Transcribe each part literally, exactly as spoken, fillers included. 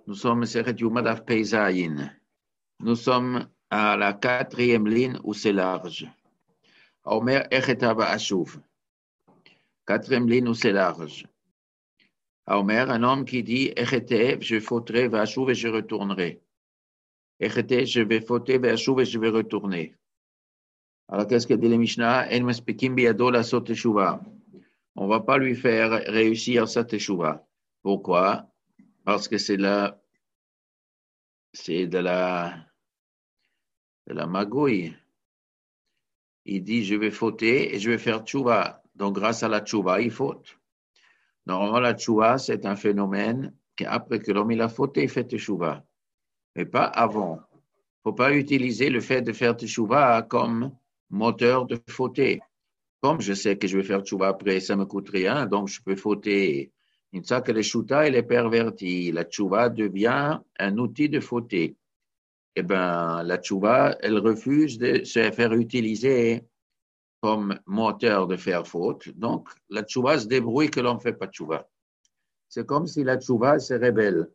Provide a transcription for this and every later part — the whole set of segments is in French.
Nous sommes Seret Yumadav Peizayin. Nous sommes à la quatrième ligne où c'est large. Omer Echetava Ashuv. Quatrième ligne où c'est large. Omer, un homme qui dit Echetev, je fauterai, Vashuv et je retournerai. Echetev, je vais fauter, Vashuv et je vais retourner. Alors qu'est-ce que dit le Mishnah? En mespikim biyado la sot teshuva. On ne va pas lui faire réussir sa teshuva. Pourquoi? Parce que c'est la, c'est de la, de la magouille. Il dit, je vais fauter et je vais faire tchouva. Donc, grâce à la tchouva, il faute. Normalement, la tchouva, c'est un phénomène qu'après que l'homme il a fauté, il fait tchouva. Mais pas avant. Il ne faut pas utiliser le fait de faire tchouva comme moteur de fauter. Comme je sais que je vais faire tchouva après, ça ne me coûte rien, donc je peux fauter. Une fois que le shuta, il est perverti, la tchouva devient un outil de fauter. Eh bien, la tchouva, elle refuse de se faire utiliser comme moteur de faire faute. Donc, la tchouva se débrouille que l'on ne fait pas tchouva. C'est comme si la tchouva se rebelle.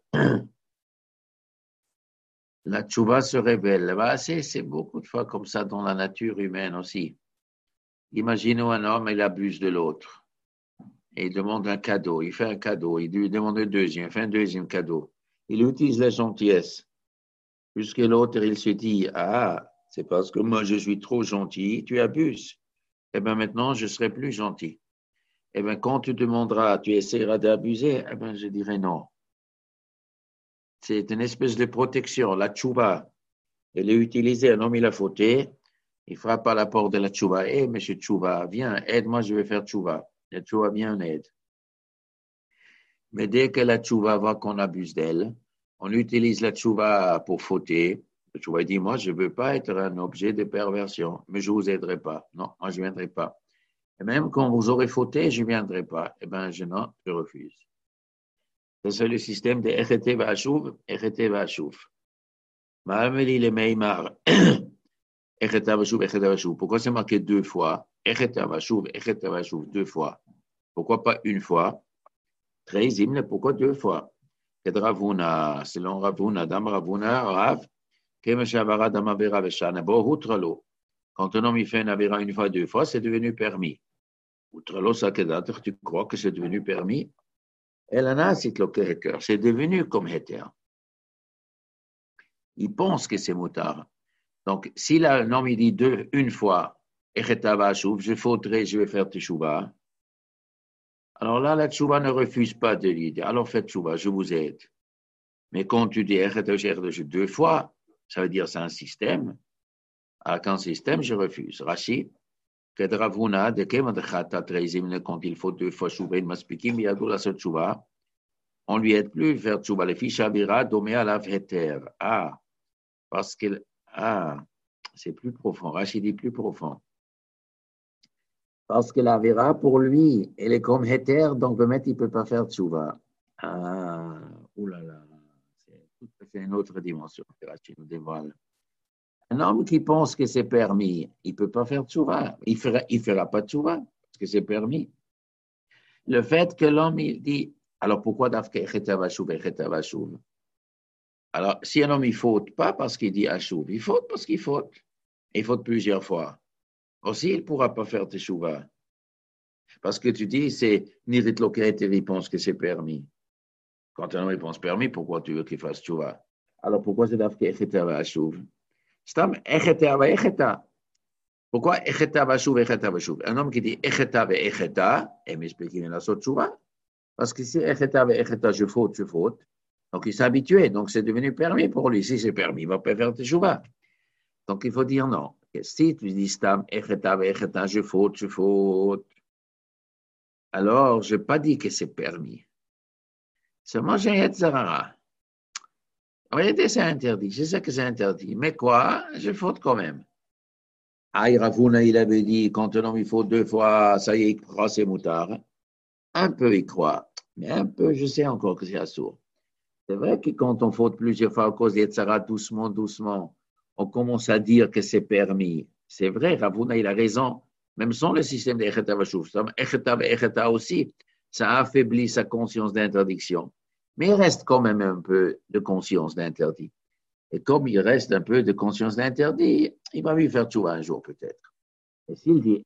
La tchouva se rebelle. Bah, c'est, c'est beaucoup de fois comme ça dans la nature humaine aussi. Imaginons un homme, il abuse de l'autre. Et il demande un cadeau. Il fait un cadeau. Il lui demande un deuxième. Il fait un deuxième cadeau. Il utilise la gentillesse. Puisque l'autre, il se dit, ah, c'est parce que moi, je suis trop gentil, tu abuses. Eh bien, maintenant, je serai plus gentil. Eh bien, quand tu demanderas, tu essaieras d'abuser, eh bien, je dirai non. C'est une espèce de protection. La tchouva, elle est utilisée. Un homme, il a fauté. Il frappe à la porte de la tchouva. Eh, monsieur tchouva, viens, aide-moi, je vais faire tchouva. La tchouva, viens, on aide. Mais dès que la tchouva voit qu'on abuse d'elle, on utilise la tchouva pour fauter. La tchouva dit, moi, je ne veux pas être un objet de perversion, mais je ne vous aiderai pas. Non, moi, je ne viendrai pas. Et même quand vous aurez fauté, je ne viendrai pas. Eh bien, je non, je refuse. C'est le système de Echete Vashuv, Echete Vashuv. Ma'ameli le Meimar, Echete Vashuv, Echete Vashuv. Pourquoi c'est marqué deux fois? Echete Vashuv, Echete Vashuv, deux fois. Pourquoi pas une fois? Très hymne, pourquoi deux fois? Ravuna, selon Ravuna, Dam Ravuna, Rav, Kemeshavara Damavera Veshana, Bo Hutralo. Quand un homme il fait un avera une fois, deux fois, c'est devenu permis. Hutralo Sakedater, tu crois que c'est devenu permis? Elana, c'est le cœur, c'est devenu comme héter. Il pense que c'est moutard. Donc, si là, un homme il dit deux, une fois, je fauterai, je vais faire teshuva. Alors là, la tchouva ne refuse pas de lui dire, alors faites tchouva, je vous aide. Mais quand tu dis deux fois, ça veut dire c'est un système. Avec un système, je refuse. Rashi, quand il faut deux fois tchouva, on lui aide plus faire tchouva. Les fiches avira domé à la véter. Ah, parce que, ah, c'est plus profond. Rashi dit plus profond. Parce que la vera, pour lui, elle est comme héter, donc le maître, il ne peut pas faire tchouva. Ah, oulala, c'est tout à fait une autre dimension que Rashi nous dévoile. Un homme qui pense que c'est permis, il ne peut pas faire tchouva. Il ne fera, il fera pas tchouva, parce que c'est permis. Le fait que l'homme, il dit, alors pourquoi d'afke echeta vashuv, echeta vashuv? Alors, si un homme, il faute, pas parce qu'il dit ashuv, il faute parce qu'il faute. Il faute plusieurs fois. Aussi, il ne pourra pas faire teshuva. Parce que tu dis, c'est Nirit Loketer, il pense que c'est permis. Quand un homme pense permis, pourquoi tu veux qu'il fasse teshuva? Alors, pourquoi c'est d'afke echeta vashuv? Stam echeta va echeta. Pourquoi echeta vashuv, echeta vashuv? Un homme qui dit echeta va echeta, et m'explique qu'il a sauté teshuva. Parce que si echeta va echeta, je faute, je faute. Donc, il s'est habitué. Donc, c'est devenu permis pour lui. Si c'est permis, il va pas faire teshuva. Donc, il faut dire non. Si tu dis stam echeta va echeta, je faute, je faute. Alors, je n'ai pas dit que c'est permis. Seulement, j'ai un Yetzirara. En réalité, c'est interdit. Je sais que c'est interdit. Mais quoi? Je faute quand même. Aïe, Ravuna, il avait dit, quand un homme il faut deux fois, ça y est, il croit, c'est moutard. Un peu, il croit. Mais un peu, je sais encore que c'est assourd. C'est vrai que quand on faute plusieurs fois à cause d'Yetzirara, doucement, doucement, on commence à dire que c'est permis. C'est vrai, Ravuna, il a raison. Même sans le système d'Echeta Vashuv, Echeta Echeta aussi, ça affaiblit sa conscience d'interdiction. Mais il reste quand même un peu de conscience d'interdit. Et comme il reste un peu de conscience d'interdit, il va lui faire tchouva un jour peut-être. Et s'il dit,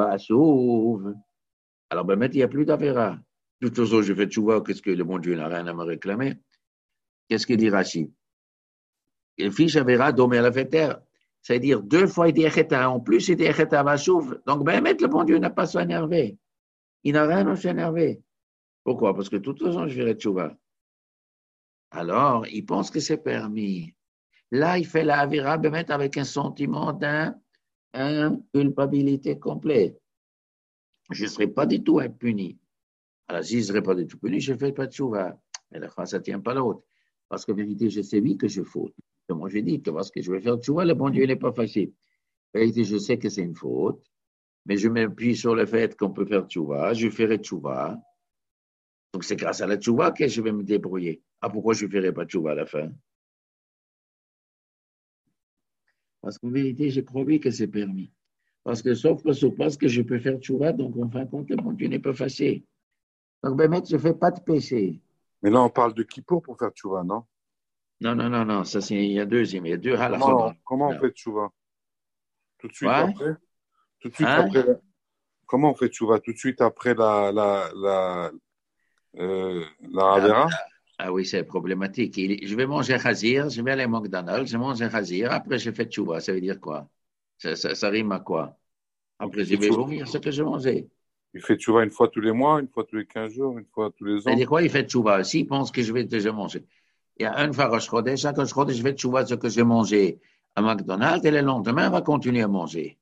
alors ben, maintenant, il n'y a plus d'affaire. De toute façon, je fais tchouva, qu'est-ce que le bon Dieu n'a rien à me réclamer? Qu'est-ce qu'il dit Rachid? Il fiche avera domé la fêter. C'est-à-dire deux fois il dit Echeta, en plus il dit Echeta Vachouf. Donc, ben, mettre le bon Dieu n'a pas à s'énerver. Il n'a rien à s'énerver. Pourquoi? Parce que de toute façon, je ferai tchouva. Alors, il pense que c'est permis. Là, il fait la avira, ben, mettre avec un sentiment d'inculpabilité complète. Je ne serai pas du tout impuni. Alors, si je ne serai pas du tout puni, je ne fais pas de tchouva. Mais la phrase, ça ne tient pas l'autre. Parce qu'en vérité, je sais oui que je faute. Moi, je dis que parce que je vais faire tchouva, le bon Dieu n'est pas facile. En vérité, je sais que c'est une faute, mais je m'appuie sur le fait qu'on peut faire tchouva, je ferai tchouva. Donc, c'est grâce à la tchouva que je vais me débrouiller. Ah, pourquoi je ne ferai pas tchouva à la fin? Parce qu'en vérité, j'ai promis que c'est permis. Parce que sauf parce que je peux faire tchouva, donc en fin de compte, le bon Dieu n'est pas facile. Donc, ben, mec, je ne fais pas de péché. Mais là, on parle de Kippour pour faire tchouva, non? Non, non, non, non, ça c'est, il y a deux, il y a deux halachot dans Comment, le comment on Mishnah. fait tchouva? Tout de suite Ouais? après? Tout de suite Hein? après la- Comment on fait tchouva? Tout de suite après la, la, la, euh, la Ah, ben, Havera? ah oui, c'est problématique. Il- je vais manger chazir, je vais aller à McDonald's, je mange un chazir, après je fais tchouva. Ça veut dire quoi? Ça, ça, ça rime à quoi? Donc, Après, il je fait vais tchouva, vomir ce que je mangeais. il fait tchouva une fois tous les mois, une fois tous les quinze jours, une fois tous les Ça veut ans. dire quoi? Il fait tchouva. S'il pense que je vais déjà manger. Il y a une fois Rosh Chodesh, chaque Rosh Chodesh, je vais tchouva ce que j'ai mangé à McDonald's et le lendemain, on va continuer à manger.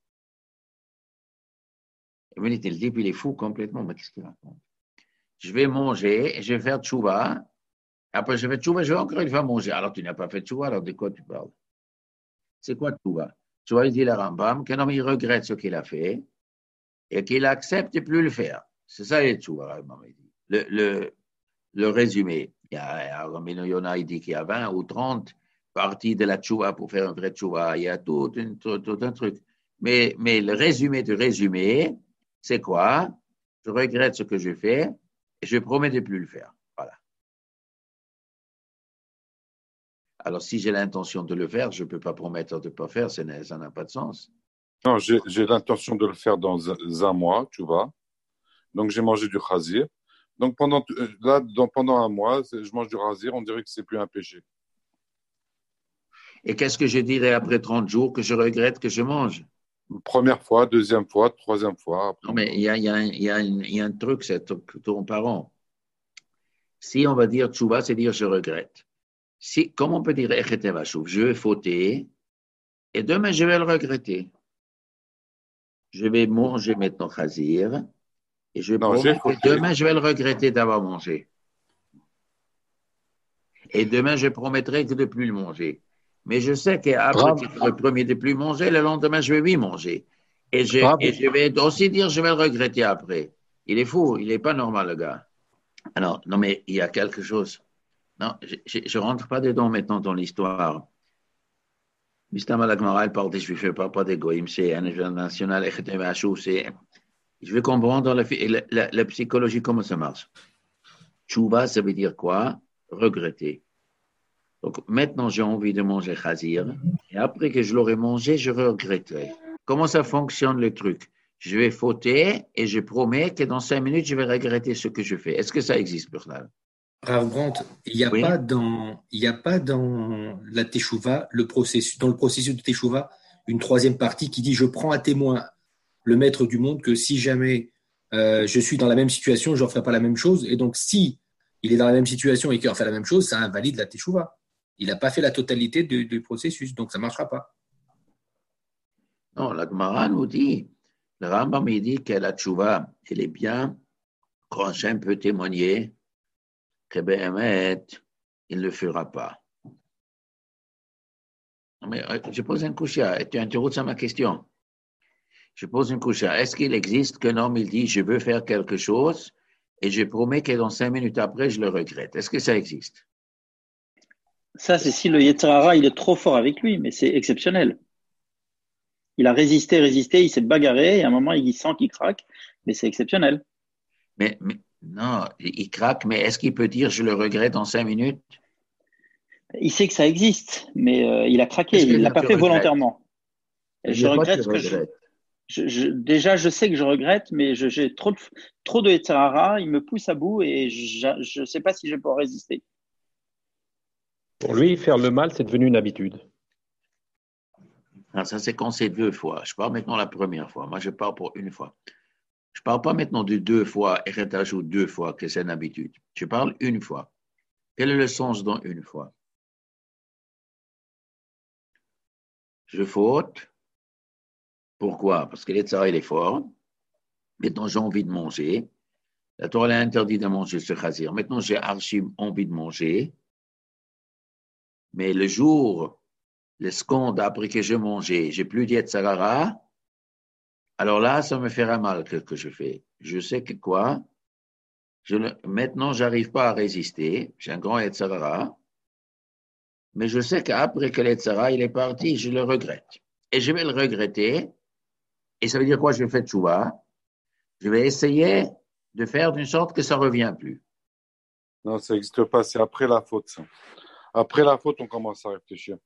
Et vous dites, le type, il est fou complètement. Mais qu'est-ce qu'il raconte? Je vais manger, je vais faire tchouva. Après, je fais tchouva, je vais encore une fois manger. Alors, tu n'as pas fait tchouva, alors de quoi tu parles? C'est quoi tchouva? Tchouva, il dit le Rambam, qu'un homme, il regrette ce qu'il a fait et qu'il accepte de ne plus le faire. C'est ça, les tchouva, Rambam, il dit. Le, le, le résumé. Il y a, Rabbeinu Yonah, il dit qu'il y a vingt ou trente parties de la tchouva pour faire un vrai tchouva. Il y a tout, une, tout, tout un truc. Mais, mais le résumé du résumé, c'est quoi? Je regrette ce que j'ai fait et je promets de ne plus le faire. Voilà. Alors, si j'ai l'intention de le faire, je ne peux pas promettre de ne pas faire, ça n'a pas de sens. Non, j'ai j'ai l'intention de le faire dans un, un mois, tu vois. Donc, j'ai mangé du chazir. Donc, pendant, euh, là, dans- pendant un mois, c'est- je mange du chazir, on dirait que c'est plus un péché. Et qu'est-ce que je dirais après trente jours que je regrette que je mange? Première fois, deuxième fois, troisième fois. Après, Non, mais il y a, il y a, il y a, une- il y a un truc, c'est tourne par an. Si on va dire tchouva, c'est dire je regrette. Si, comment on peut dire echete vachouf? Je vais fauter et demain je vais le regretter. Je vais manger maintenant chazir et je non, j'ai promets que fauté. demain je vais le regretter d'avoir mangé. Et demain je promettrai de ne plus le manger. Mais je sais qu'après que Rav, je le premier de plus manger, le lendemain je vais oui manger. Et je, Rav, et je vais aussi dire je vais le regretter après. Il est fou, il n'est pas normal le gars. Alors, non mais il y a quelque chose. Non, je ne rentre pas dedans maintenant dans l'histoire. Mistam à la Gemara, elle parle des Juifs, elle parle pas des Goïms, c'est un événement national, c'est. Je veux comprendre la, la, la, la psychologie, comment ça marche. Tchouva, ça veut dire quoi? Regretter. Donc maintenant, j'ai envie de manger chazir, et après que je l'aurai mangé, je regretterai. Comment ça fonctionne le truc? Je vais fauter et je promets que dans cinq minutes, je vais regretter ce que je fais. Est-ce que ça existe, Bernard? Rav Brandt, il n'y a Oui? pas dans, il y a pas dans la Teshuvah, le processus, dans le processus de Teshuvah, une troisième partie qui dit je prends à témoin le maître du monde que si jamais euh, je suis dans la même situation, je ne ferai pas la même chose. Et donc, si il est dans la même situation et qu'il refait la même chose, ça invalide la Teshuvah. Il n'a pas fait la totalité du, du processus, donc ça ne marchera pas. Non, la Gemara nous dit, le Rambam il dit que la tchouva, elle est bien quand Hachem peut témoigner que Béhémet, il ne le fera pas. Mais euh, je pose une coucha, et tu interromps ma question. Je pose une coucha. Est-ce qu'il existe qu'un homme, il dit, je veux faire quelque chose, et je promets que dans cinq minutes après, je le regrette? Est-ce que ça existe? Ça, c'est si le Yetzer Hara, il est trop fort avec lui, mais c'est exceptionnel. Il a résisté, résisté, il s'est bagarré, et à un moment, il sent qu'il craque, mais c'est exceptionnel. Mais, mais Non, il craque, mais est-ce qu'il peut dire je le regrette en cinq minutes? Il sait que ça existe, mais euh, il a craqué. Qu'est-ce que Il l'a dire pas tu fait regrettes? volontairement. Ça veut Je dire quoi tu regrette ce que je, regrettes? je, je- déjà, je sais que je regrette, mais je- j'ai trop de, trop de Yetzer hara, il me pousse à bout et je ne sais pas si je vais pouvoir résister. Pour lui, faire le mal, c'est devenu une habitude. Alors ça, c'est quand c'est deux fois. Je parle maintenant la première fois. Moi, je parle pour une fois. Je parle pas maintenant de deux fois, et rajoute deux fois, que c'est une habitude. Je parle une fois. Quel est le sens dans une fois? Je faute. Pourquoi? Parce que l'Etzara, il est fort. Maintenant, j'ai envie de manger. La Torah a interdit de manger ce chazir. Maintenant, j'ai archi envie de manger. Mais le jour, les secondes après que j'ai mangé, j'ai plus d'Yetzara. Alors là, ça me fera mal ce que je fais. Je sais que quoi? Je ne, maintenant, je n'arrive pas à résister. J'ai un grand Yetzara. Mais je sais qu'après que l'Yetzara, il est parti, je le regrette. Et je vais le regretter. Et ça veut dire quoi? Je vais faire tchouva. Je vais essayer de faire d'une sorte que ça ne revient plus. Non, ça n'existe pas. C'est après la faute, ça. Après la faute, on commence à réfléchir.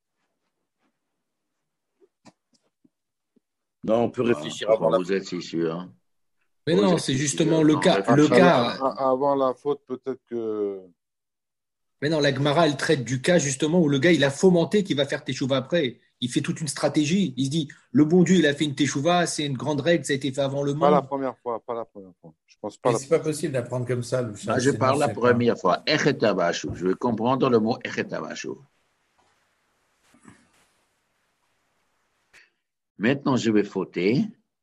Non, on peut réfléchir Ah, avant la vous faute. êtes si sûr. Mais Vous non, êtes c'est si justement sûr. le Non, cas. Le réfléchissez. cas. Avant la faute, peut-être que. Mais non, la Gemara, elle traite du cas justement où le gars, il a fomenté qu'il va faire teshuva après. Il fait toute une stratégie. Il se dit, le bon Dieu, il a fait une teshuva, c'est une grande règle, ça a été fait avant le Pas la monde. première fois, pas la première fois. Je pense pas Mais la c'est pas première possible d'apprendre comme ça, le Moi, je sinon, parle la c'est pas- première fois. Echetabashu. Je vais comprendre le mot echetabashu. Maintenant, je vais fauter.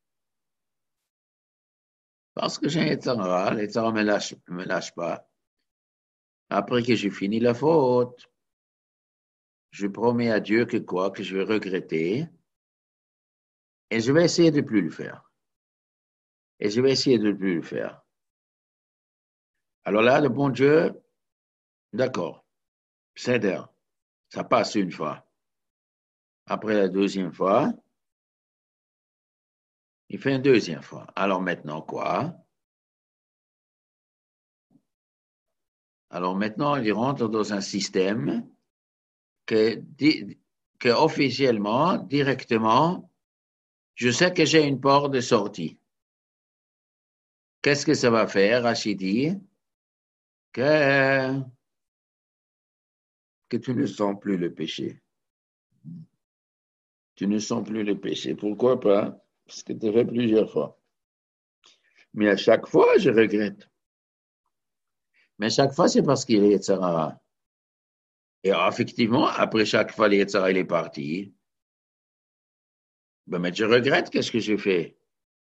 Parce que j'ai un Yetzara. L'Yetzara ne me lâche, me lâche pas. Après que j'ai fini la faute, je promets à Dieu que quoi? Que je vais regretter. Et je vais essayer de ne plus le faire. Et je vais essayer de ne plus le faire. Alors là, le bon Dieu, d'accord, c'est ça passe une fois. Après la deuxième fois, il fait une deuxième fois. Alors maintenant, quoi? Alors maintenant, il rentre dans un système que, que officiellement, directement, je sais que j'ai une porte de sortie. Qu'est-ce que ça va faire, Rachid dit? Que, que tu ne sens plus le péché. Tu ne sens plus le péché. Pourquoi pas? Parce que tu as fait plusieurs fois. Mais à chaque fois, je regrette. Mais à chaque fois, c'est parce qu'il est Yetzara. Et effectivement, après chaque fois, le Yetzara, il est parti. Ben, mais je regrette, qu'est-ce que j'ai fait?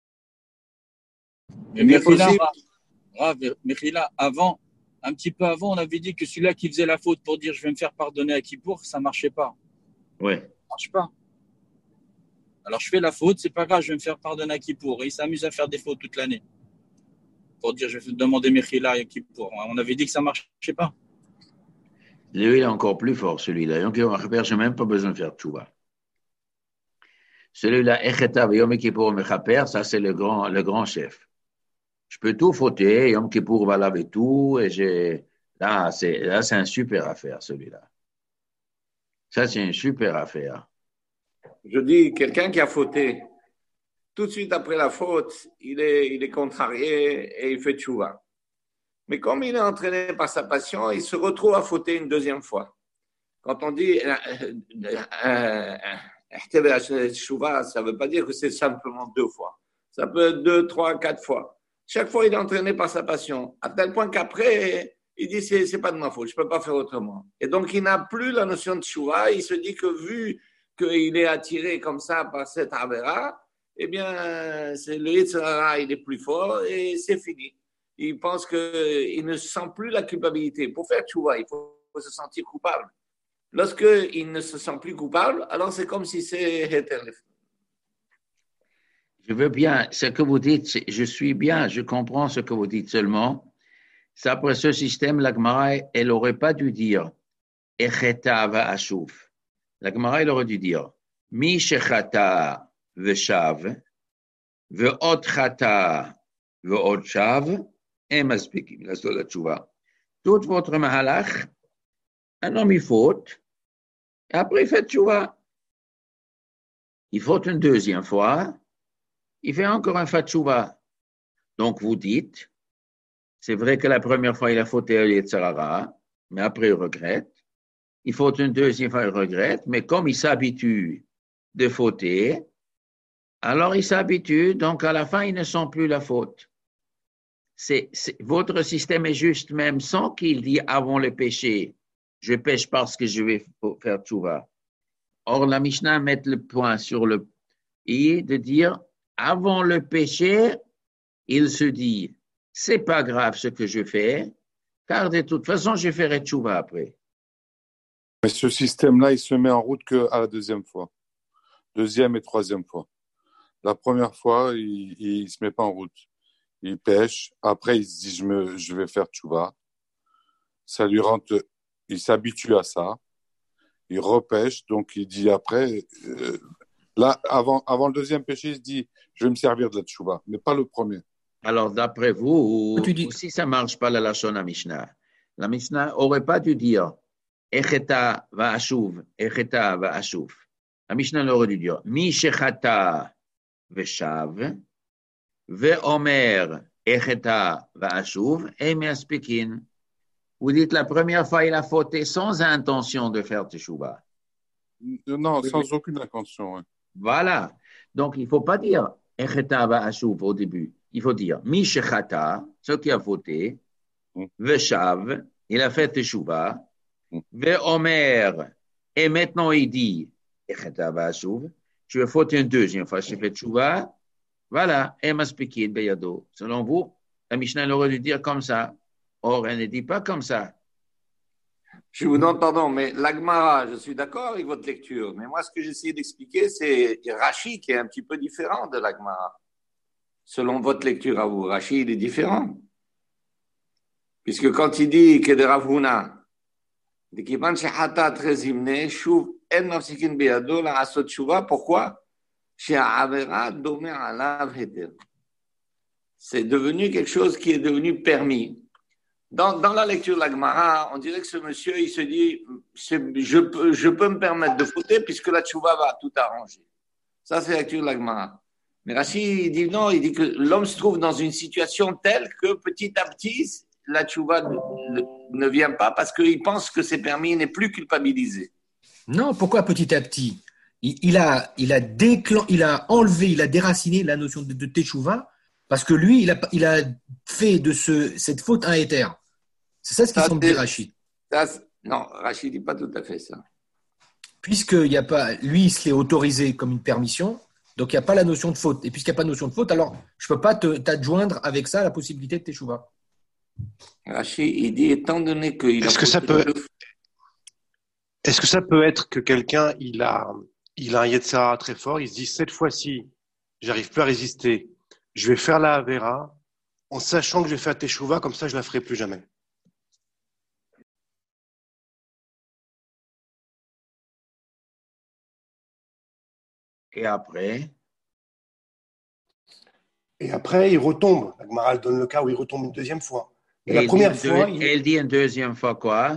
Mais Mechila, Rav, Mechila, avant, un petit peu avant, on avait dit que celui-là qui faisait la faute pour dire je vais me faire pardonner à Kippour, ça ne marchait pas. Oui. Ça ne marche pas. Alors je fais la faute, c'est pas grave, je vais me faire pardonner à Kippour. Et il s'amuse à faire des fautes toute l'année. Pour dire je vais demander Mechila à Kippour. On avait dit que ça ne marchait pas. Lui, il est encore plus fort, celui-là. Donc, je n'ai même pas besoin de faire tchouva. Celui-là, Echeta, Yom Kippour, Mechaper, ça, c'est le grand, le grand chef. Je peux tout fauter, Yom Kippour va laver tout, et j'ai, là, c'est, là, c'est une super affaire, celui-là. Ça, c'est une super affaire. Je dis, quelqu'un qui a fauté, tout de suite après la faute, il est, il est contrarié et il fait tchouva. Mais comme il est entraîné par sa passion, il se retrouve à fauter une deuxième fois. Quand on dit tchouva, ça ne veut pas dire que c'est simplement deux fois. Ça peut être deux, trois, quatre fois. Chaque fois, il est entraîné par sa passion, à tel point qu'après, il dit c'est, c'est pas de ma faute, je peux pas faire autrement. Et donc, il n'a plus la notion de tchouva. Il se dit que vu qu'il est attiré comme ça par cette avera, eh bien, c'est, le Yetzirah, il est plus fort et c'est fini. Il pense qu'il ne sent plus la culpabilité. Pour faire tchouva, il faut se sentir coupable. Lorsqu'il ne se sent plus coupable, alors c'est comme si c'est éternel. Je veux bien, ce que vous dites, je suis bien, je comprends ce que vous dites seulement. C'est après ce système, la Gemara, elle n'aurait pas dû dire Echeta va ashouf. La Gemara, elle aurait dû dire Mi shechata veshav, ve'ot chata ve'ot shav, et m'explique, il a sur la tchouva. Tout votre mahalach, un homme il faute, et après il fait tchouva. Il faute une deuxième fois, il fait encore un fatchouva. Donc vous dites, c'est vrai que la première fois il a fauté à Yetzirara, mais après il regrette. Il faute une deuxième fois, il regrette, mais comme il s'habitue de fauter, alors il s'habitue, donc à la fin il ne sent plus la faute. C'est, c'est, votre système est juste même sans qu'il dit avant le péché, je pêche parce que je vais faire tchouva. Or, la Mishnah met le point sur le i de dire avant le péché, il se dit c'est pas grave ce que je fais, car de toute façon, je ferai tchouva après. Mais ce système-là, il se met en route qu'à la deuxième fois, deuxième et troisième fois. La première fois, il ne se met pas en route. Il pêche, après il se dit je, me, je vais faire tchouva. Ça lui rentre, il s'habitue à ça. Il repêche, donc il dit après, euh, là, avant, avant le deuxième péché, il se dit je vais me servir de la tchouva, mais pas le premier. Alors, d'après vous, tu dis... si ça ne marche pas la Lashon à Mishnah, la Mishnah n'aurait pas dû dire Echeta va ashuv, Echeta va ashuv. La Mishnah aurait dû dire Mi shechata veshav, ve omer Echeta va ashuv, et mi aspikin. Vous dites la première fois, il a fauté sans intention de faire teshuva. Non, sans aucune intention. Ouais. Voilà. Donc, il ne faut pas dire Echeta va ashuv au début. Il faut dire Mi shechata, ce qui a fauté, mm. veshav, il a fait teshuva, mm. ve omer, et maintenant il dit Echeta va ashuv, tu as fauté une deuxième fois, je fais teshuva, voilà, et maspikin beyado. Selon vous, la Mishnah aurait dû dire comme ça. Or, elle ne dit pas comme ça. Je vous demande pardon, mais l'Agmara, je suis d'accord avec votre lecture, mais moi, ce que j'essaie d'expliquer, c'est Rashi qui est un petit peu différent de l'Agmara. Selon votre lecture à vous, Rashi, il est différent. Puisque quand il dit que de Rav Huna, de Kiban Shehata Trezimne, Shuv En Mafsikin Beyado, la Asot Shuva, pourquoi? Chez Avera Domer Alav Heter. C'est devenu quelque chose qui est devenu permis. Dans, dans la lecture de la Gemara, on dirait que ce monsieur, il se dit, je peux, je peux me permettre de fauter puisque la tchouva va tout arranger. Ça, c'est la lecture de la Gemara. Mais Rachid, il dit non, il dit que l'homme se trouve dans une situation telle que petit à petit, la tchouva ne, ne vient pas parce qu'il pense que c'est permis, il n'est plus culpabilisé. Non, pourquoi petit à petit? il, il, a, il, a déclen, il a enlevé, il a déraciné la notion de, de teshuva parce que lui, il a, il a fait de ce, cette faute un héter. C'est ça ce qu'il semble dire Rachid. Non, Rachid ne dit pas tout à fait ça. Puisqu'il y a pas, lui, il se l'est autorisé comme une permission, donc il n'y a pas la notion de faute. Et puisqu'il n'y a pas de notion de faute, alors je ne peux pas te, t'adjoindre avec ça la possibilité de teshuva. Rachid, il dit, étant donné qu'il est-ce a... Que ça peut... Est-ce que ça peut être que quelqu'un, il a, il a un Yetzirah très fort, il se dit, cette fois-ci, j'arrive plus à résister, je vais faire la Avera, en sachant que je vais faire teshuva, comme ça je ne la ferai plus jamais. Et après Et après, il retombe. La Gemara donne le cas où il retombe une deuxième fois. Et, et la première dit, fois, deux, il... elle dit une deuxième fois quoi?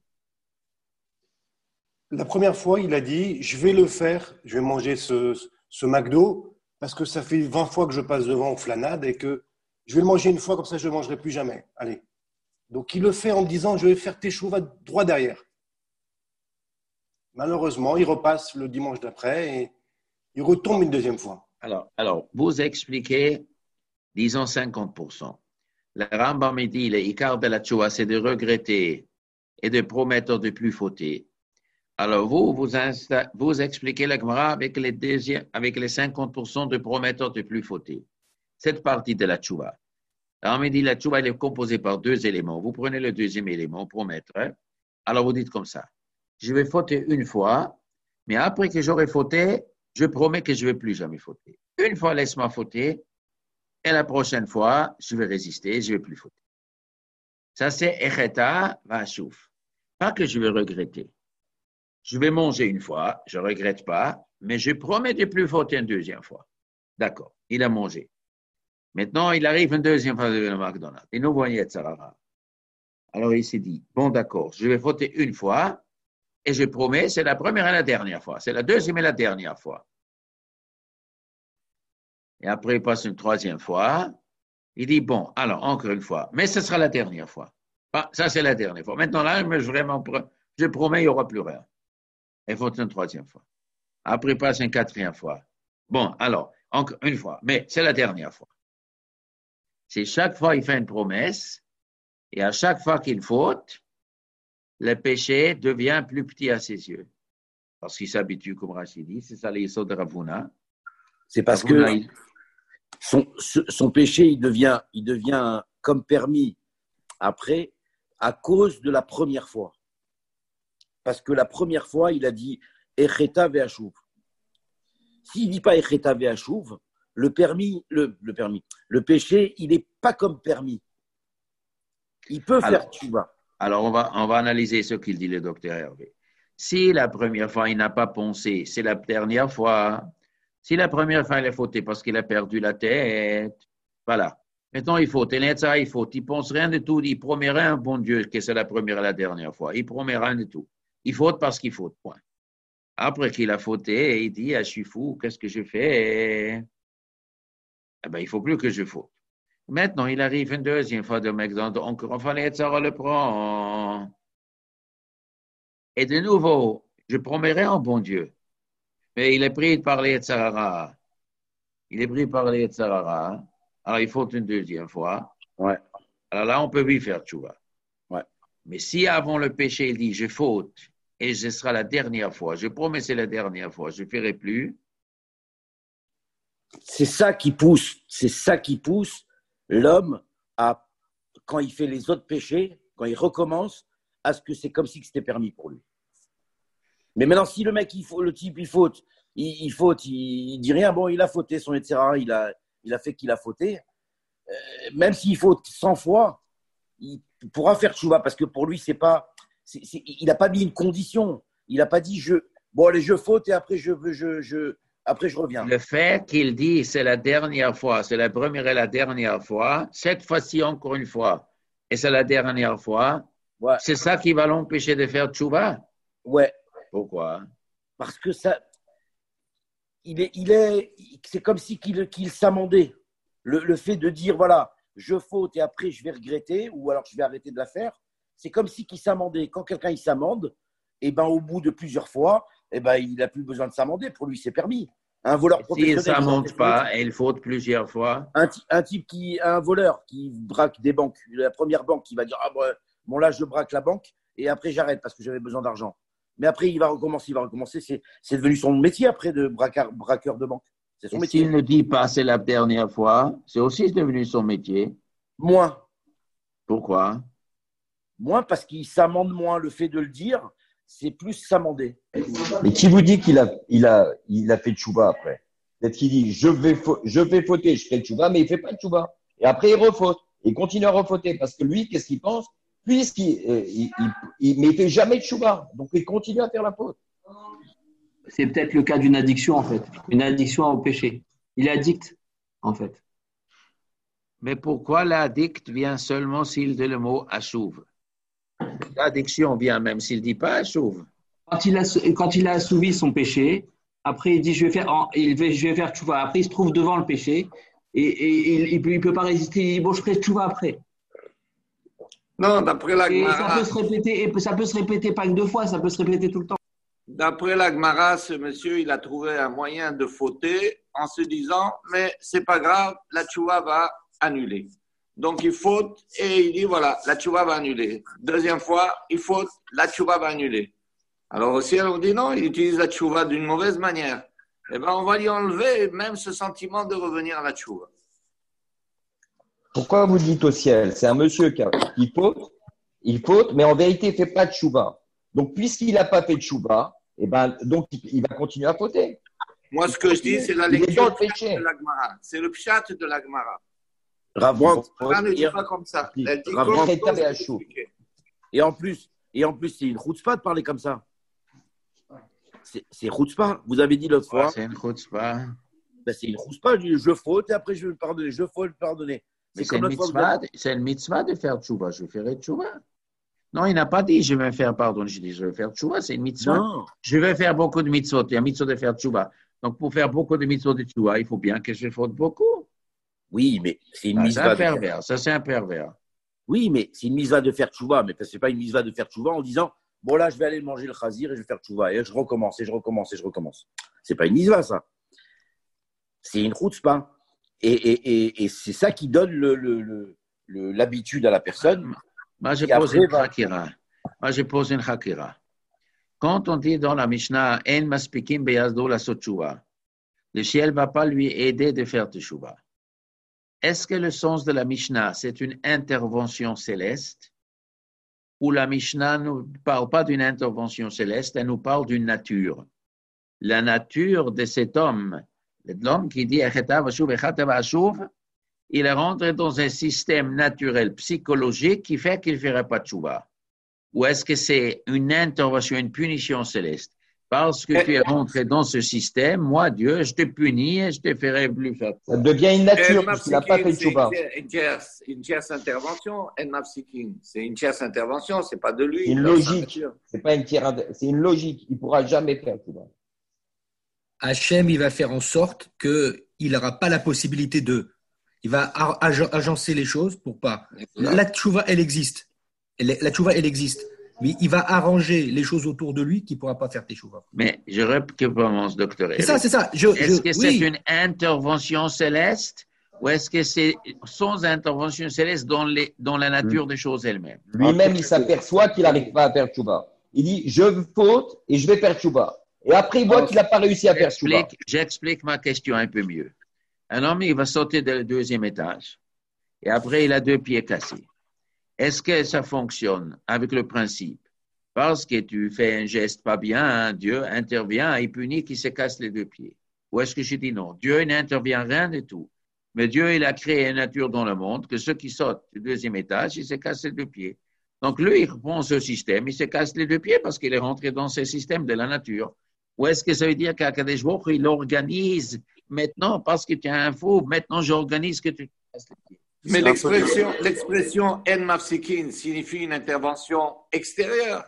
La première fois, il a dit, je vais le faire, je vais manger ce, ce McDo, parce que ça fait vingt fois que je passe devant au Flanade et que je vais le manger une fois, comme ça je ne le mangerai plus jamais. Allez. Donc il le fait en disant, je vais faire teshuva droit derrière. Malheureusement, il repasse le dimanche d'après et il retombe une deuxième fois. Alors, alors vous expliquez, disons cinquante pour cent. Le Rambam me dit, le Ikar de la Tchouva, c'est de regretter et de promettre de plus fauter. Alors vous, vous, insta- vous expliquez la Gemara avec les, deuxièmes, avec les cinquante pour cent de prometteurs de plus fauter. Cette partie de la Tchouva. Alors, on me dit, la Tchouva, elle est composée par deux éléments. Vous prenez le deuxième élément, promettre. Hein? Alors, vous dites comme ça. Je vais fauter une fois, mais après que j'aurai fauté, je promets que je ne vais plus jamais fauter. Une fois, laisse-moi fauter, et la prochaine fois, je vais résister, je ne vais plus fauter. Ça, c'est Echeta Vashouf. Pas que je vais regretter. Je vais manger une fois, je ne regrette pas, mais je promets de ne plus fauter une deuxième fois. D'accord, il a mangé. Maintenant, il arrive une deuxième fois devant le McDonald's. Et nous voyons Yetzirara. Alors, il s'est dit, bon, d'accord, je vais fauter une fois et je promets, c'est la première et la dernière fois. C'est la deuxième et la dernière fois. Et après, il passe une troisième fois. Il dit, bon, alors, encore une fois, mais ce sera la dernière fois. Ah, ça, c'est la dernière fois. Maintenant, là, je, vraiment, je promets, il n'y aura plus rien. Il faut une troisième fois. Après, il passe une quatrième fois. Bon, alors, encore une fois, mais c'est la dernière fois. C'est chaque fois qu'il fait une promesse, et à chaque fois qu'il faute, le péché devient plus petit à ses yeux. Parce qu'il s'habitue, comme Rachid dit, c'est ça les sauts de Ravuna. C'est parce Ravuna, que il... son, son péché, il devient, il devient comme permis après, à cause de la première fois. Parce que la première fois, il a dit Echeta ve'ashuv. S'il ne dit pas Echeta ve'ashuv, le permis, le, le permis, le péché, il n'est pas comme permis. Il peut alors, faire tchouva. Alors, on va, on va analyser ce qu'il dit le docteur Hervé. Si la première fois, il n'a pas pensé, c'est la dernière fois. Si la première fois, il a fauté parce qu'il a perdu la tête, voilà. Maintenant, il faut, il faut, il pense rien de tout, il promet rien, bon Dieu, que c'est la première et la dernière fois. Il promet rien de tout. Il faute parce qu'il faute, point. Après qu'il a fauté, il dit, ah, je suis fou, qu'est-ce que je fais? Eh ben, il faut plus que je faute. Maintenant, il arrive une deuxième fois de McDonald's, encore enfin, les Yetzirara le prend. Et de nouveau, je promets rien, bon Dieu. Mais il est pris par les Yetzirara. Il est pris par les Yetzirara. Alors, il faut une deuxième fois. Ouais. Alors là, on peut lui faire tchouva. Ouais. Mais si avant le péché, il dit, je faute, et ce sera la dernière fois, je promets c'est la dernière fois, je ne ferai plus. C'est ça qui pousse, c'est ça qui pousse l'homme à, quand il fait les autres péchés, quand il recommence, à ce que c'est comme si c'était permis pour lui. Mais maintenant, si le mec, il faut, le type, il faute, il, il faute, il, il dit rien, bon, il a fauté son et cetera, il a, il a fait qu'il a fauté, euh, même s'il faute cent fois, il pourra faire tchouva, parce que pour lui, c'est pas, c'est, c'est, il n'a pas mis une condition, il n'a pas dit, je, bon, allez, je faute et après, je, je, je, après, je reviens. Le fait qu'il dit, c'est la dernière fois, c'est la première et la dernière fois, cette fois-ci encore une fois, et c'est la dernière fois, ouais. C'est ça qui va l'empêcher de faire tchouva? Ouais. Pourquoi? Parce que ça, il est, il est, c'est comme si qu'il, qu'il s'amendait. Le, le fait de dire, voilà, je faute et après je vais regretter, ou alors je vais arrêter de la faire, c'est comme si qu'il s'amendait. Quand quelqu'un il s'amende, et ben au bout de plusieurs fois, et ben il n'a plus besoin de s'amender. Pour lui, c'est permis. Un voleur professionnel. S'il ne s'amende pas et il faute plusieurs fois. Un, un type qui, un voleur qui braque des banques, la première banque qui va dire, ah bon, bon là je braque la banque et après j'arrête parce que j'avais besoin d'argent. Mais après, il va recommencer, il va recommencer. C'est, c'est devenu son métier après de braqueur, braqueur de banque. C'est son et métier. S'il ne dit pas c'est la dernière fois, c'est aussi devenu son métier. Moins. Pourquoi? Moins parce qu'il s'amende moins. Le fait de le dire, c'est plus s'amender. Mais qui vous dit qu'il a, il a, il a fait tchouva après? Peut-être qu'il dit je vais, fa- je vais fauter, je fais tchouva, mais il ne fait pas tchouva. Et après, il refaute. Il continue à refauter parce que lui, qu'est-ce qu'il pense? Puisqu'il euh, il, il, il, mais il fait jamais de chouba, donc il continue à faire la faute. C'est peut-être le cas d'une addiction en fait, une addiction au péché. Il est addict en fait. Mais pourquoi l'addict vient seulement s'il dit le mot achouve? L'addiction vient même s'il ne dit pas achouve. Quand il a quand il a assouvi son péché, après il dit je vais faire, il va, je vais faire tchouva. Après il se trouve devant le péché et, et il ne peut pas résister. Il dit bon je ferai tchouva après. Non, d'après la et Gemara. Ça peut se répéter, et ça peut se répéter pas que deux fois, ça peut se répéter tout le temps. D'après la Gemara, ce monsieur, il a trouvé un moyen de fauter en se disant, mais c'est pas grave, la tchouva va annuler. Donc il faute et il dit, voilà, la tchouva va annuler. Deuxième fois, il faute, la tchouva va annuler. Alors aussi, on dit non, il utilise la tchouva d'une mauvaise manière. Eh bien, on va lui enlever même ce sentiment de revenir à la tchouva. Pourquoi vous dites au ciel? C'est un monsieur qui, a, qui faute, il faute, mais en vérité, il ne fait pas de tchouva. Donc, puisqu'il n'a pas fait de tchouva, eh ben, donc il va continuer à fauter. Moi, ce que je dis, c'est la lecture de la Gemara. C'est le pshat de la Gemara. Ravron, la ne dit pas comme ça. Elle dit Ravron, comme ça. Et en plus, et en plus, c'est une chutzpah de parler comme ça. C'est, c'est chutzpah. Vous avez dit l'autre fois. Ouais, c'est une chutzpah. Ben, c'est une rousse-pas. Je faute et après je vais pardonner. Je faute, pardonner. C'est comme une mitzvah, c'est une mitzvah de faire tchouva. Je ferai tchouva. Non, il n'a pas dit je vais me faire pardonner. Je dis je vais faire tchouva. C'est une mitzvah. Non. Je vais faire beaucoup de mitzvot. Il y a mitzvot de faire tchouva. Donc, pour faire beaucoup de mitzvot de tchouva, il faut bien que je faute beaucoup. Oui, mais c'est une ah, mitzvah. C'est un pervers. Faire... Ça, c'est un pervers. Oui, mais c'est une mitzvah de faire tchouva. Mais ce n'est pas une mitzvah de faire tchouva en disant bon, là, je vais aller manger le chazir et je vais faire tchouva. Et je recommence, et je recommence, et je recommence. Ce n'est pas une mitzvah, ça. C'est une chutzpah. Et, et, et, et c'est ça qui donne le, le, le, le, l'habitude à la personne. Moi, je pose une chakira. Moi, je pose une chakira. Quand on dit dans la Mishnah, En maspikim beyazdo la sotchouva, le ciel ne va pas lui aider de faire tchouva. Est-ce que le sens de la Mishnah, c'est une intervention céleste, ou la Mishnah ne parle pas d'une intervention céleste, elle nous parle d'une nature. La nature de cet homme, l'homme qui dit il est rentré dans un système naturel psychologique qui fait qu'il ne ferait pas de tchouva. Ou est-ce que c'est une intervention, une punition céleste? Parce que tu es rentré dans ce système, moi, Dieu, je te punis et je te ferai plus faire. Ça devient une nature, parce qu'il n'a pas fait de tchouva. Une tierce, une tierce intervention, c'est une tierce intervention, c'est pas de lui. C'est une logique. C'est pas une tierce, c'est une logique. Il ne pourra jamais faire tchouva. Hachem, il va faire en sorte qu'il n'aura pas la possibilité de. Il va agencer les choses pour pas. La tchouva, elle existe. La tchouva, elle existe. Mais il va arranger les choses autour de lui qui ne pourra pas faire tchouva. Mais je recommence, docteur. C'est ça, c'est ça. Je, est-ce je, que oui. c'est une intervention céleste ou est-ce que c'est sans intervention céleste dans, les, dans la nature des choses elles-mêmes? Lui-même, il s'aperçoit qu'il n'arrive pas à faire tchouva. Il dit, je faute et je vais faire tchouva. Et après, il voit qu'il n'a pas réussi à faire tchouva. J'explique ma question un peu mieux. Un homme, il va sauter du deuxième étage et après, il a deux pieds cassés. Est-ce que ça fonctionne avec le principe? Parce que tu fais un geste pas bien, hein, Dieu intervient et punit qui se casse les deux pieds. Ou est-ce que je dis non? Dieu n'intervient rien du tout. Mais Dieu, il a créé une nature dans le monde que ceux qui sautent du deuxième étage, ils se cassent les deux pieds. Donc lui, il reprend ce système, il se casse les deux pieds parce qu'il est rentré dans ce système de la nature. Ou est-ce que ça veut dire qu'Akadosh Baruch Hu, il organise maintenant parce que tu es un fou, maintenant j'organise que tu te casses les pieds? Mais l'expression, l'expression En mafsikin signifie une intervention extérieure.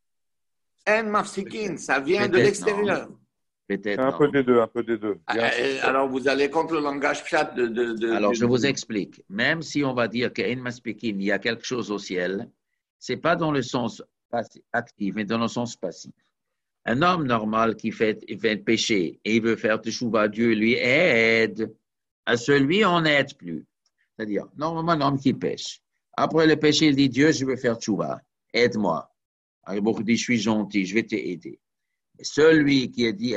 En mafsikin, ça vient Peut-être de l'extérieur. Non. Peut-être un non. peu des deux, un peu des deux. Ah, alors vous allez contre le langage pshat de, de, de. Alors de, je vous explique. Même si on va dire qu'en maspikin, il y a quelque chose au ciel, c'est pas dans le sens actif, mais dans le sens passif. Un homme normal qui fait, il fait un péché et il veut faire teshuvah, Dieu lui aide. À celui, on n'aide plus. C'est-à-dire, normalement, un homme qui pêche. Après le péché, il dit, Dieu, je veux faire teshuvah, aide-moi. Alors, il dit, je suis gentil, je vais t'aider. Celui qui a dit,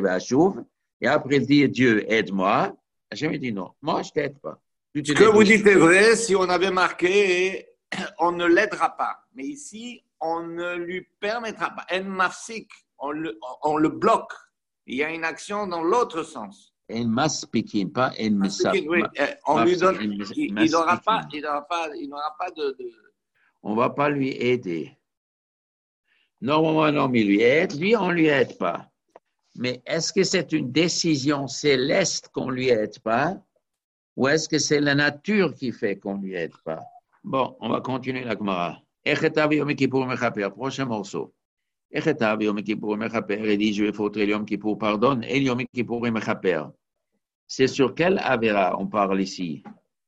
et après il dit, Dieu, aide-moi, Hachem dit non, moi, je ne t'aide pas. Ce que vous dites est vrai, si on avait marqué, on ne l'aidera pas. Mais ici, on ne lui permettra pas. En mafsik, on le, on le bloque. Il y a une action dans l'autre sens. En maspikin, pas en misap. Oui, on lui donne, il n'aura pas, il n'aura pas, il n'aura pas de, de... On ne va pas lui aider. Normalement, un homme, il lui aide, lui, on ne lui aide pas. Mais est-ce que c'est une décision céleste qu'on ne lui aide pas ou est-ce que c'est la nature qui fait qu'on ne lui aide pas? Bon, on va continuer la Gemara. Prochain morceau. Il dit, je vais foutre Yom Kippour, pardonne, et Yom Kippour mechaper. C'est sur quel Avera on parle ici?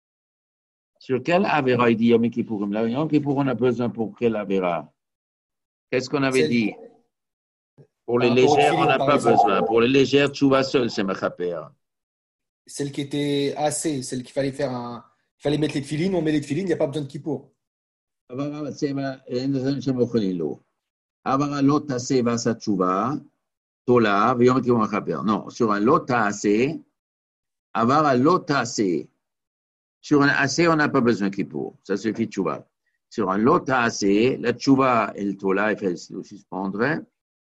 Sur quel Avera il dit Yom Kippour? Yom Kippour, on a besoin pour quel Avera? Qu'est-ce qu'on avait Celle... dit? Pour les légères, on n'a pas besoin. Pour les légères, tchouva seul, c'est mechaper. Celle qui était assez, celle qu'il fallait faire un. Il fallait mettre les tefilines, on met les tefilines, il n'y a pas besoin de Kippour. Non, sur un lot assez, avoir un lot assez. Sur un assez, on n'a pas besoin de Kippour. Ça suffit de tchouva. Sur un lot assez, la tchouva et le tola, il fait le suspendre.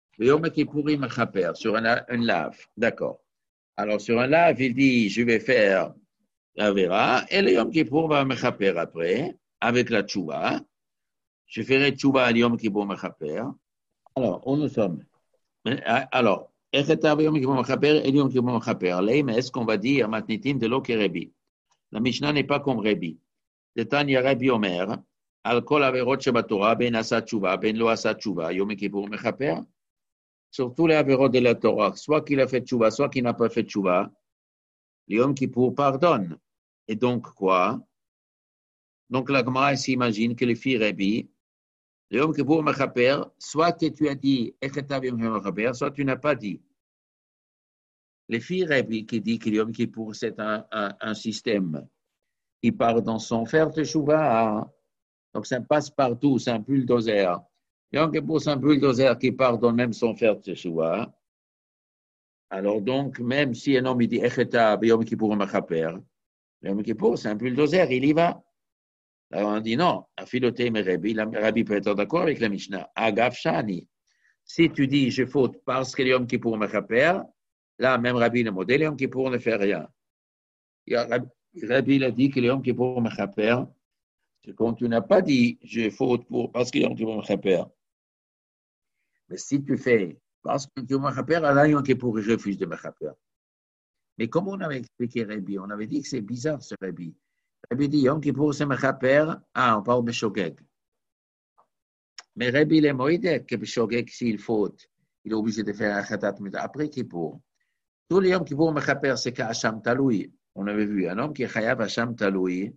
Sur un, un lave. D'accord. Alors, sur un lave, il dit, je vais faire la vera, et le Yom Kippour va me chaper après, avec la tchouva. Je ferai tchouva à Yom Kippour me chaper. Alors, où nous sommes? Alors, Echetav Yom Kippur Mechaper et Yom Kippur Mechaper. Mais est-ce qu'on va dire Matnitin de l'eau Rebi? La Mishnah n'est pas comme Rebi. De Tanya Rebi Omer, Al Kol Averot Shebatorah, Ben Asa Tshuva, Ben Lo Asa Tshuva, Yom Kippur Mechaper. Sur tous les Averot de la Torah, soit qu'il a fait Tshuva, soit qu'il n'a pas fait Tshuva, Yom Kippur pardonne. Et donc quoi? Donc la Gemara s'imagine que les filles Rebi, Yom Kippur Mechaper, soit que tu as dit Echetav Yom Kippur Mechaper, soit tu n'as pas dit. Les filles Rebi qui dit que Yom Kippur c'est un, un, un système qui part dans son fer de Teshuvah, donc ça passe partout, c'est un bulldozer. Yom Kippur c'est un bulldozer qui part dans même son fer de Teshuvah. Alors donc, même si un homme il dit Echetav Yom Kippur Mechaper, Yom Kippur c'est un bulldozer, il y va. Alors on dit non, Afiloté mais Rabbi, la Rabbi peut être d'accord avec la Mishnah. Agav Shani. Si tu dis je faute parce que Yom Kippur Mechaper, là même Rabbi le modèle, Yom Kippur ne fait rien. Rabbi a dit que Yom Kippur Mechaper, quand tu n'as pas dit je faute pour parce que Yom Kippur Mechaper. Mais si tu fais parce que Yom Kippur Mechaper, là Yom Kippur je refuse de Mechaper. Mais comme on avait expliqué Rabbi, on avait dit que c'est bizarre ce Rabbi. Rabbi dit, Yom Kippur, c'est Mechaper. Ah, on parle de Shogeg. Mais Rabbi, il est moïdek que Shogeg, s'il faute, il est obligé de faire un Khatat après Kippur. Tout le Yom Kippur, Mechaper, c'est qu'Hacham Taloui. On avait vu un homme qui est Chayav Hacham Taloui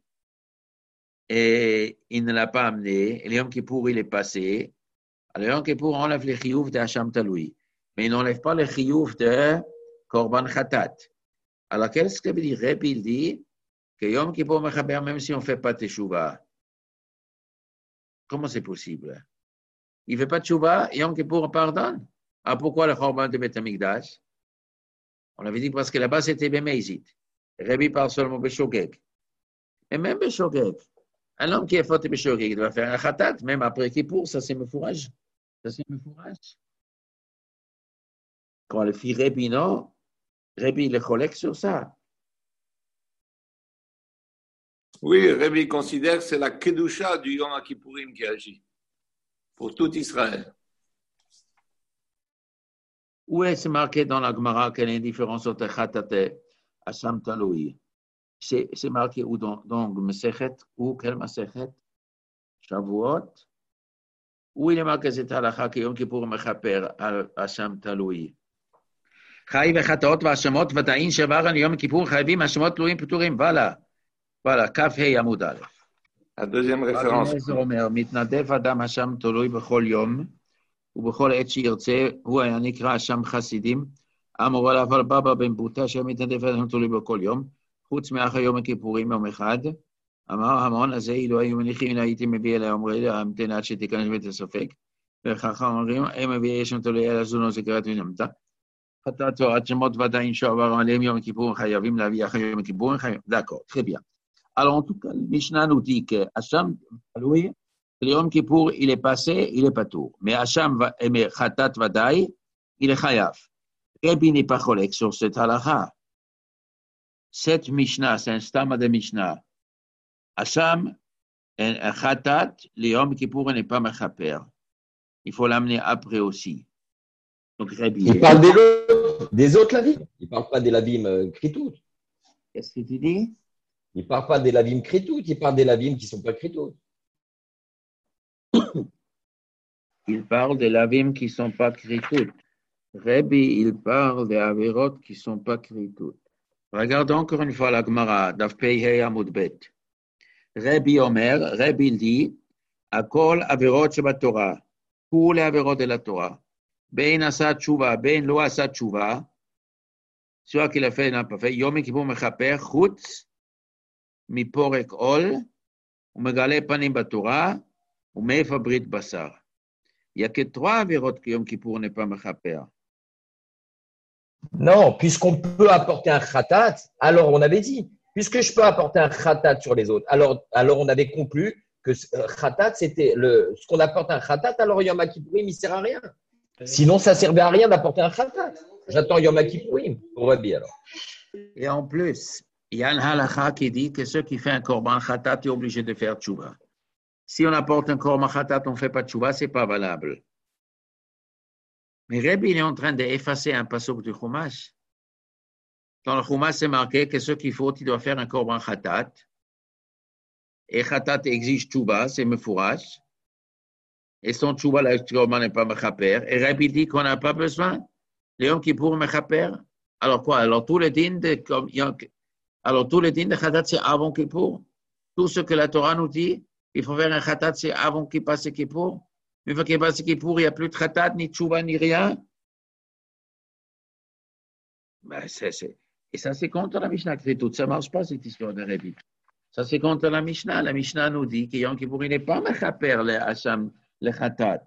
et il ne l'a pas amené. Et le Yom Kippur, il est passé. Alors, Yom Kippur, on enlève les chiyuv de Hacham Taloui. Mais il n'enlève pas les chiyuv de Korban Khatat. Alors, qu'est-ce que veut dire? Rabbi, il dit, que Yom Kippur Mechaper, même si on ne fait pas Teshuvah, comment c'est possible? Il ne fait pas Teshuvah, Yom Kippur on pardonne. Ah, pourquoi le Korban de Beth Amikdash? On avait dit parce que là-bas c'était Bemeizit. Rabbi parle seulement Beshogeg. Et même Beshogeg, un homme qui est fauté Beshogeg, il doit faire un Khatat, même après Kippur, ça c'est Mefourage. Ça c'est Mefourage. Quand le fit Rabbi, non, Rabbi il est collègue sur ça. Oui, Rabbi considère que c'est la Kedusha du Yom Kippourim qui agit pour tout Israël. Où est-ce marqué dans la Gemara quelle est la différence entre Khatate et Hacham Taloui? C'est marqué où dans, dans Mesechet ou quel Mesechet? Shavuot. Où il est marqué cette halakha que Yom Kippur Mechaper al Hacham Taloui? Chayi v'chataot v'hashamot v'ta'in shevaran Yom Kippur chayvim hashemot tluim p'turim. Voilà. Voilà, Kaf Hei Amud Aleph. La deuxième référence. מתנדב אדם השם תלוי בכל יום ובכל עת שירצה, הוא היה נקרא השם חסידים, אמרו עליו על בבא בן בוטה שמתנדב אדם תלוי בכל יום, חוץ מאחר יום הכיפורים יום אחד, אמר המון הזה, אילו היו מניחים, הנה הייתי מביא אלי אומרי, המתנה עד שתיכנס בית הספק, וכך אומרים, הם מביא ישם תלוי אל הזונו זכרת ונמתה, חטאת עד שמות ודאין שעבר עליהם יום הכיפורים חייבים להביא אחר יום הכיפורים חייבים, d'accord, très bien. Alors, en tout cas, le Mishnah nous dit que Hacham, le Yom Kippur, il est passé, il est pas tout. Mais Hacham, mais Khatat Vadaï, il est Chayav. Rabbi n'est pas collègue sur cette halakha. Cette Mishnah, c'est un stamma de Mishnah. Hacham, Khatat, le Yom Kippur n'est pas Mechaper. Il faut l'amener après aussi. Donc, Rabbi. Il parle des autres, des autres lavim. Il ne parle pas des lavim kritout. Qu'est-ce que tu dis? Il ne parle pas des lavim kritout, il parle des lavim qui ne sont pas kritout. Il parle des lavim qui ne sont pas kritout. Rabbi, il parle des averot qui ne sont pas kritout. Regardons encore une fois la Gemara, Daf Pei Hei Amud Bet. Rabbi Omer, Rabbi il dit, Akol averot sheba Torah, tous les averot de la Torah, Ben asa tshuva, Ben lo asa tshuva, soit qu'il a fait, n'a pas fait, Yom Kippur mechaper, chutz, מפורק עול, ומגלה פנים בתורה, ומאיפה ברית בשר. Il y a que trois avérotes que Yom Kippur n'est pas mechaper. Non, puisqu'on peut apporter un khatat, alors on avait dit, puisque je peux apporter un khatat sur les autres, alors, alors on avait conclu que khatat, c'était le, ce qu'on apporte un khatat, alors Yom Kippourim, il ne sert à rien. Sinon, ça ne servait à rien d'apporter un khatat. J'attends Yom Kippourim pour Rabbi alors. Et en plus, il y a un halakha qui dit que ceux qui font un korban khatat est obligé de faire tchouva. Si on apporte un korban khatat, on ne fait pas tchouva, ce n'est pas valable. Mais Rabbi, il est en train d'effacer un passage du Chumash. Dans le Chumash, c'est marqué que ce qu'il faut, il doit faire un korban khatat. Et khatat exige tchouba, c'est mefourash. Et son tchouba, le korban n'est pas mechaper. Et Rabbi dit qu'on n'a pas besoin. Les hommes qui pour mechaper. Alors quoi? Alors tous les dînes de, comme, alors tous les dînes de khatat, c'est avant Kippour. Tout ce que la Torah nous dit, il faut faire un khatat, c'est avant qu'il passe Kippour. Une fois qu'il passe Kippour, il n'y a plus de khatat, ni tchouba, ni rien. Ben, c'est, c'est. Et ça, c'est contre la Mishnah Kritout. Ça ne marche pas, cette histoire de Rabbi. Ça, c'est contre la Mishnah. La Mishnah nous dit que Yom Kippour, il n'est pas mechaper le Hacham, le khatat.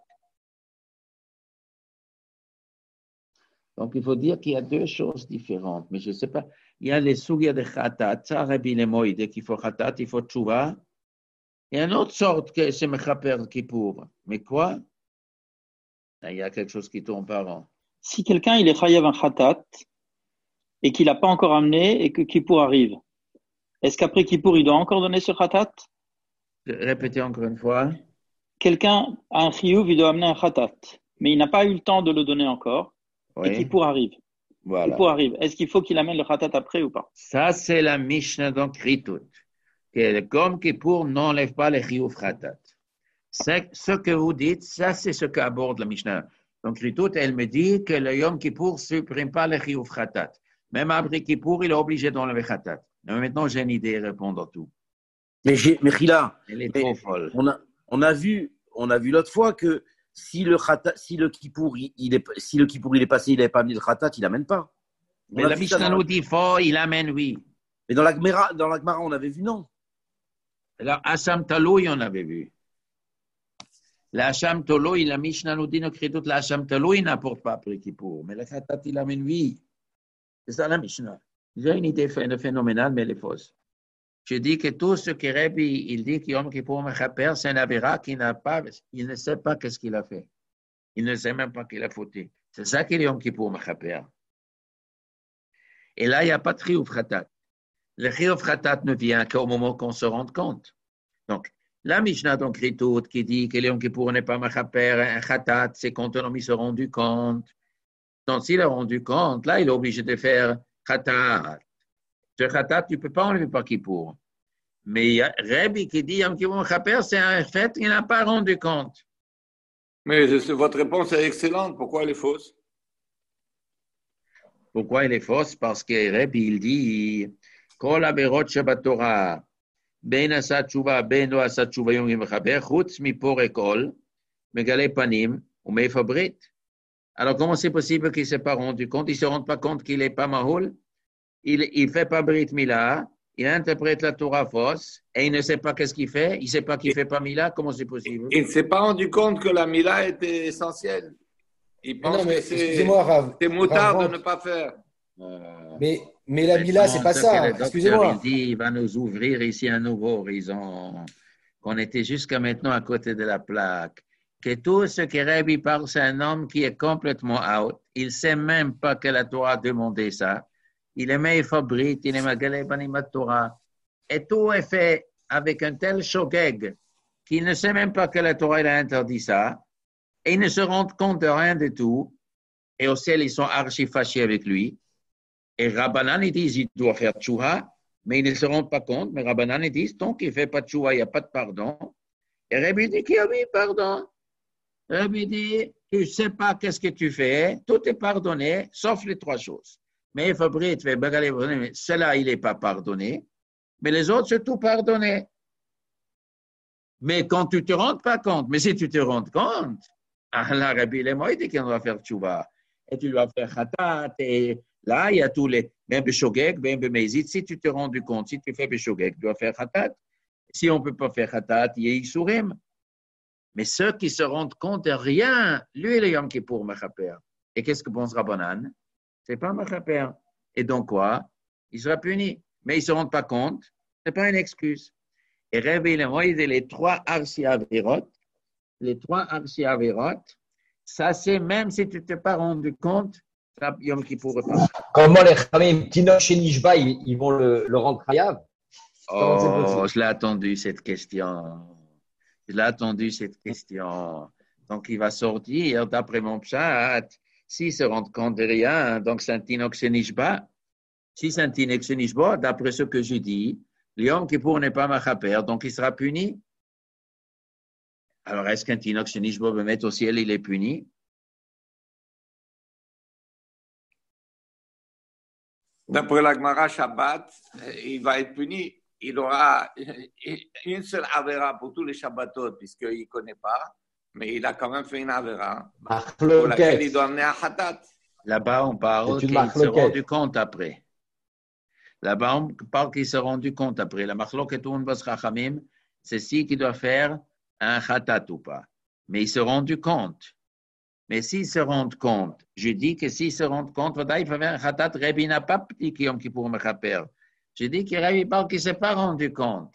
Donc, il faut dire qu'il y a deux choses différentes. Mais je ne sais pas. Il y a les sougas de khatat. Ça, Rabbi Lemoï, dès qu'il faut khatat, il faut tchouva. Il y a une autre sorte que c'est mechaper Kippour. Mais quoi? Il y a quelque chose qui tourne par an. Si quelqu'un, il est chayav un khatat et qu'il n'a pas encore amené et que Kippour arrive, est-ce qu'après Kippour, il doit encore donner ce khatat? Répétez encore une fois. Quelqu'un a un chiyuv, il doit amener un khatat, mais il n'a pas eu le temps de le donner encore. Oui. Et Kippour arrive. Voilà. Kippour arrive. Est-ce qu'il faut qu'il amène le khatat après ou pas? Ça, c'est la Mishnah dans Kritout. Que comme Kippour n'enlève pas les chiyuv khatat. C'est ce que vous dites, ça, c'est ce qu'aborde la Mishnah. Donc, Kritout, elle me dit que le Yom Kippour ne supprime pas les chiyuv khatat. Même après Kippour, il est obligé d'enlever khatat. Mais maintenant, j'ai une idée de répondre à tout. Mais, j'ai, mais Khila, elle est mais trop folle. On a, on a vu, on a vu l'autre fois que si le khata, si le Kippour, il, il est, si le Kippour il est passé, il n'avait pas amené le khatat, il n'amène pas. Mais la Mishnah nous dit fort, il amène, oui. Mais dans la Gemara, dans la Gemara, on avait vu non. Alors, Hacham Taloui, on avait vu. La Hacham Taloui, la Mishnah nous dit, toute la Hacham Taloui n'apporte pas après Kippour. Mais le khatat, il amène, oui. C'est ça la Mishnah. J'ai une idée phénoménale, mais elle est fausse. Je dis que tout ce que Rabbi, il dit qu'Yom Kippour mechaper, c'est un avéra qui n'a pas, il ne sait pas qu'est-ce qu'il a fait. Il ne sait même pas qu'il a fauté. C'est ça qu'il est Yom Kippour mechaper. Et là, il n'y a pas de chiyuv khatat. Le chiyuv khatat ne vient qu'au moment qu'on se rende compte. Donc, la Mishnah dans Kritout qui dit que Yom Kippour n'est pas mechaper, un khatat, c'est quand un homme il s'est rendu compte. Donc, s'il a rendu compte, là, il est obligé de faire khatat. Ce khatat, tu ne peux pas enlever par Kippour. Mais il y a Rabbi qui dit Yom Kippour mechaper, c'est un fait, il n'a pas rendu compte. Mais votre réponse est excellente. Pourquoi elle est fausse? Pourquoi elle est fausse? Parce que Rabbi, il dit Kol averot shebatorah ben asa tshuva ben lo asa tshuva yom mechaper chutz mipor ekol megale panim ou mefabrit. Alors, comment c'est possible qu'il ne s'est pas rendu compte? Il ne se rend pas compte qu'il n'est pas mahoul? Il ne fait pas Brit Mila, il interprète la Torah fausse et il ne sait pas qu'est-ce qu'il fait. Il ne sait pas qu'il ne fait pas Mila. Comment c'est possible? Il ne s'est pas rendu compte que la Mila était essentielle. Il pense non, mais, que c'est, c'est moutard de ne pas faire. Euh, mais, mais la Mila, ce n'est pas ça. Excusez-moi. Il dit il va nous ouvrir ici un nouveau horizon. Qu'on était jusqu'à maintenant à côté de la plaque. Que tout ce que Rabbi parle, c'est un homme qui est complètement out. Il ne sait même pas que la Torah a demandé ça. Il aimait Fabrit, il aimait Galébanimat Torah. Et tout est fait avec un tel shogeg qu'il ne sait même pas que la Torah a interdit ça. Et ils ne se rendent compte de rien du tout. Et au ciel, ils sont archi fâchés avec lui. Et Rabbanan, ils disent, il doit faire tchouha, mais ils ne se rendent pas compte. Mais Rabbanan, ils disent, tant qu'il ne fait pas de tchouha, il n'y a pas de pardon. Et Rabbi dit qu'il y a oui, pardon. Rabbi dit, tu ne sais pas qu'est-ce que tu fais, tout est pardonné, sauf les trois choses. Mais Fabrice fait bagaler, cela, il n'est pas pardonné, mais les autres, c'est tout pardonné. Mais quand tu ne te rends pas compte, mais si tu te rends compte, Allah, Rabbi Lemoï dit qu'on doit faire tchouva, et tu dois faire khatat, et là, il y a tous les, même Beshogeg, même Bemezit, si tu te rends compte, si tu fais Beshogeg, tu dois faire khatat. Si on ne peut pas faire khatat, il y a Isurim. Mais ceux qui se rendent compte de rien, lui, il est Yom Kippour mechaper. Et qu'est-ce que pense Rabbanan? C'est pas mechaper. Et donc quoi? Il sera puni. Mais ils ne se rendent pas compte. Ce n'est pas une excuse. Et Rabbi Lemoï dit les trois arsi averot, les trois arsi averot, ça c'est même si tu ne t'es pas rendu compte, Yom Kippour repart. Comment les Khamim, Tinoch et Nishba, ils, ils vont le, le rendre khayab? Oh, je l'ai attendu cette question. Je l'ai attendu cette question. Donc il va sortir d'après mon pshat S'il se rend compte de rien, donc c'est un tinox nishba. Si c'est un tinox nishba, d'après ce que je dis, l'Yom Kippour n'est pas machaper, donc il sera puni. Alors, est-ce qu'un tinox nishba va mettre au ciel, il est puni? D'après la Gemara Shabbat, il va être puni. Il aura une seule avera pour tous les Shabbatot, puisqu'il ne connaît pas, mais il a quand même fait une avera pour laquelle il doit amener un khatat. Là-bas, on parle qu'il s'est rendu compte après. Là-bas, on parle qu'il s'est rendu compte après. La machloket un bas chachamim, c'est si qu'il doit faire un khatat ou pas. Mais il s'est rendu compte. Mais s'il se rend compte, je dis que s'il se rend compte, il va faire un khatat, Rabbi n'a pas dit qu'il y pour me chaper. Je dis que Rabbi parle qu'il ne s'est pas rendu compte.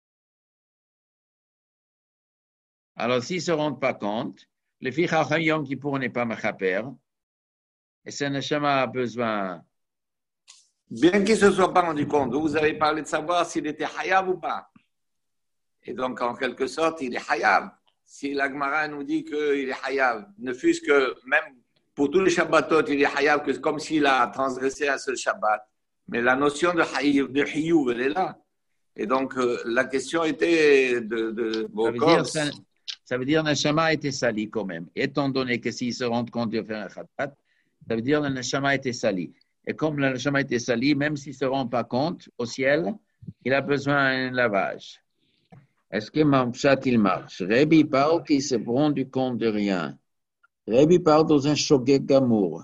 Alors, s'il ne se rend pas compte, le fils Chacham Yom Kippour n'est pas mechaper, et ce neshama a besoin. Bien qu'il ne se soit pas rendu compte, vous avez parlé de savoir s'il était hayav ou pas. Et donc, en quelque sorte, il est hayav. Si la Gemara nous dit qu'il est hayav, ne fût-ce que même pour tous les Shabbatot, il est hayav, que comme s'il a transgressé un seul Shabbat. Mais la notion de hayav, de hiyuv, elle est là. Et donc, euh, la question était de, de vos corps. Ça veut dire que le neshama a été sali quand même. Étant donné que s'il se rend compte de faire un khatat, ça veut dire que le neshama a été sali. Et comme le neshama a été sali, même s'il ne se rend pas compte, au ciel, il a besoin d'un lavage. Est-ce que mon chat, il marche? Rabbi parle qu'il se rend compte de rien. Rabbi parle dans un shogeg gamour.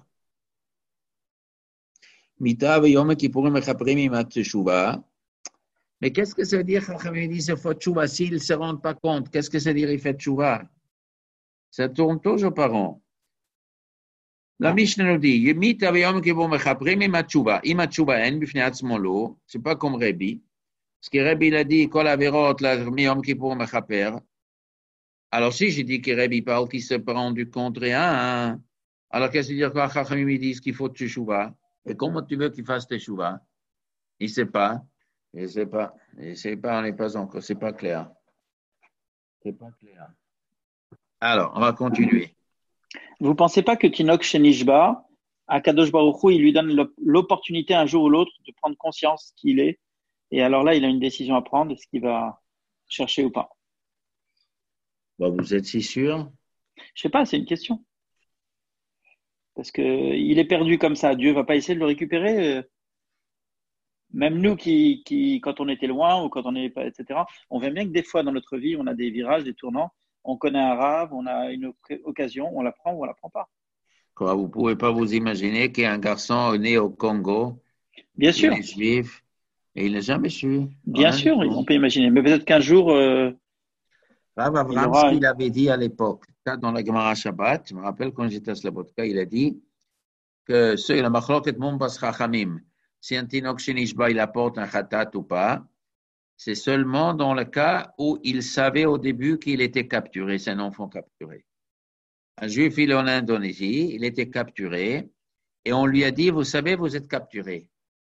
Mita v'yom kippurim mechaprim imat teshuva. Mais qu'est-ce que ça veut dire quand il dit qu'il faut tchouva s'il ne se rend pas compte? Qu'est-ce que ça veut dire qu'il fait tchouva? Ça tourne toujours par an. La Mishnah nous dit Yemit avayom kibur mechaprim imat tchouva. Imat tchouva en bifnei atzmo lo. C'est pas comme Rabbi. Parce que Rabbi il a dit kol averot la yom kibur mechaper. Alors si j'ai dit que Rabbi parle qu'il ne s'est pas rendu compte rien, hein? Alors qu'est-ce que ça veut dire quand Chachamim disent qu'il faut tchouva? Et comment tu veux qu'il fasse tchouva? Il ne sait pas. Je ne sais pas, je ne sais pas, on n'est pas encore, c'est pas clair. C'est pas clair. Alors, on va continuer. Vous ne pensez pas que Tinoch Shenishba, à Kadosh Baruch Hu, il lui donne l'opportunité un jour ou l'autre de prendre conscience qu'il est, et alors là, il a une décision à prendre, est-ce qu'il va chercher ou pas? Bon, vous êtes si sûr? Je ne sais pas, c'est une question. Parce qu'il est perdu comme ça, Dieu ne va pas essayer de le récupérer. Même nous, qui, qui, quand on était loin ou quand on n'est pas, et cetera, on voit bien que des fois dans notre vie, on a des virages, des tournants, on connaît un rave, on a une occasion, on la prend ou on la prend pas. Quoi, vous ne pouvez pas vous imaginer qu'il y a un garçon né au Congo, bien sûr, il est juif, et il n'a jamais su. Bien sûr, on peut imaginer. Mais peut-être qu'un jour, euh, Rav Avram, ce qu'il avait dit à l'époque, dans la Gemara Shabbat, je me rappelle quand j'étais à Slabotka, il a dit que c'est la machloket Mombas Chachamim. Si un tinoch shenishba il apporte un khatat ou pas, c'est seulement dans le cas où il savait au début qu'il était capturé, c'est un enfant capturé. Un juif, il est en Indonésie, il était capturé, et on lui a dit, vous savez, vous êtes capturé.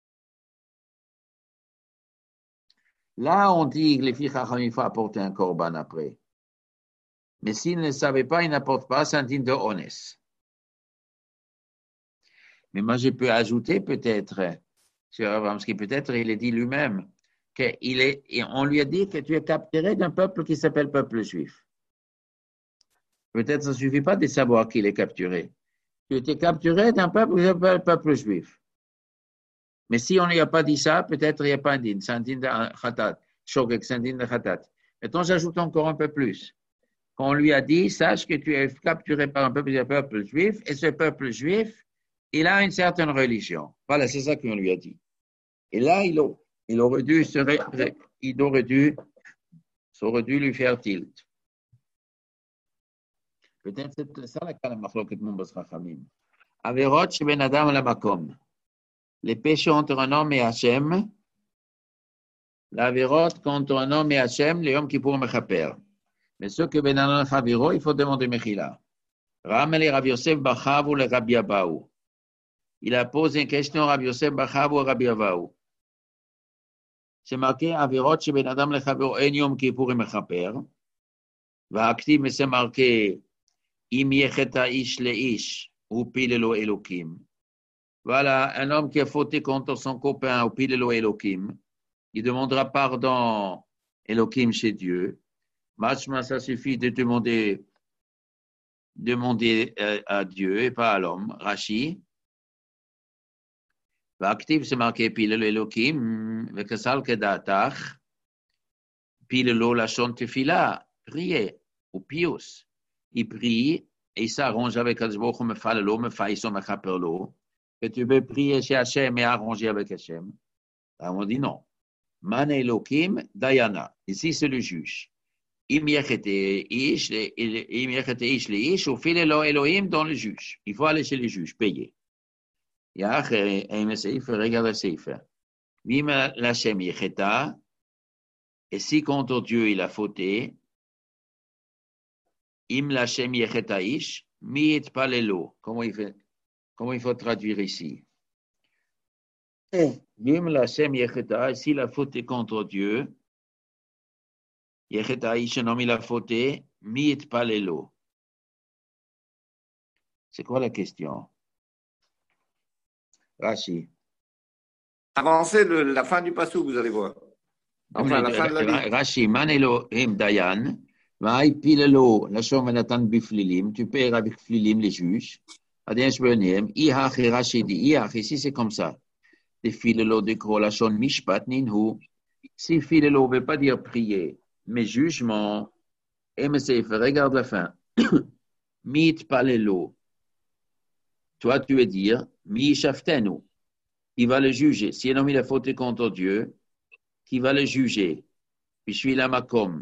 Là, on dit que les filles chacham, il faut apporter un korban après. Mais s'il ne savait pas, il n'apporte pas, c'est un digne de honnête. Mais moi, je peux ajouter peut-être, parce que peut-être il a dit lui-même qu'il est, et on lui a dit que tu es capturé d'un peuple qui s'appelle peuple juif. Peut-être ça ne suffit pas de savoir qu'il est capturé. Tu étais capturé d'un peuple qui s'appelle peuple juif. Mais si on n'y a pas dit ça, peut-être il n'y a pas un din. C'est un din de khatat. Shogeg, c'est un din de khatat. Maintenant, j'ajoute encore un peu plus. Quand on lui a dit, sache que tu es capturé par un peuple, un peuple juif, et ce peuple juif, il a une certaine religion. Voilà, c'est ça qu'on lui a dit. Et là, il, il aurait dû, se ré, il aurait dû, ça aurait dû lui faire tilt. Peut-être c'est ça la kala machloket Mombas Chachamim. Averot sheben adam la makom. Les péchés entre un homme et Hachem. L'averot contre un homme et Hachem, les hommes qui pourront mechaper. Mais ceux que ben adam chaviro, il faut demander mechila. Ramel et Rav Yosef Bachav ou le Rabbi Abaou. Il a posé une question à Rav Yosef Bachav ou Rabbi Abaou. C'est marqué Averot sheben adam le chaviro en yom kippurim mechaper. Va actif, mais c'est marqué Im yechet ish le ish. ou pilelo Elokim. Voilà, un homme qui a fauté contre son copain, ou pilelo Elokim, il demandera pardon Elokim chez Dieu. Machma, ça suffit de demander, demander à Dieu et pas à l'homme. Rashi. L'actif, c'est marqué pilelo Elokim, vekasal kedatach, pilelo lachon tefila, prier, ou pius. Il prie et il s'arrange avec Azboch, me falelo, me faïso, me chaperlo, que tu peux prier chez Hachem et arranger avec Hachem. Là, on dit non. Man Elokim, Dayana. Ici, c'est le juge. Im yechete ish, im yechete ish le ish, ou filelo Elohim dans le juge. Il faut aller chez le juge, payer. Yach, et Sefer, regarde le Sefer. Vim l'Hachem yecheta, et si contre Dieu il a fauté, Im l'Hachem yecheta ish, mi et palelo. Comment il fait? Comment il faut traduire ici? Vim l'Hachem yecheta, et s'il a fauté contre Dieu, yecheta ish, un homme il a fauté, mi et palelo. C'est quoi la question? Rashi. Avancez le, la fin du passou, vous allez voir. Enfin, la fin de la ligne. Rashi, man Elohim dayan, vaï pilelo, la chom venatan biflilim, tu paies avec flilim les juges. Adens benem, ihach et Rashi dit, ihach, ici c'est comme ça. Des filelo de gros, la chom mishpat ninhu. Si filelo ne veut pas dire prier, mais jugement, M C F, regarde la fin. Mit palelo. Toi, tu veux dire, mi shaftenu. Il va le juger. Si un homme il a fauté contre Dieu, qui va le juger? Puis je suis la makom.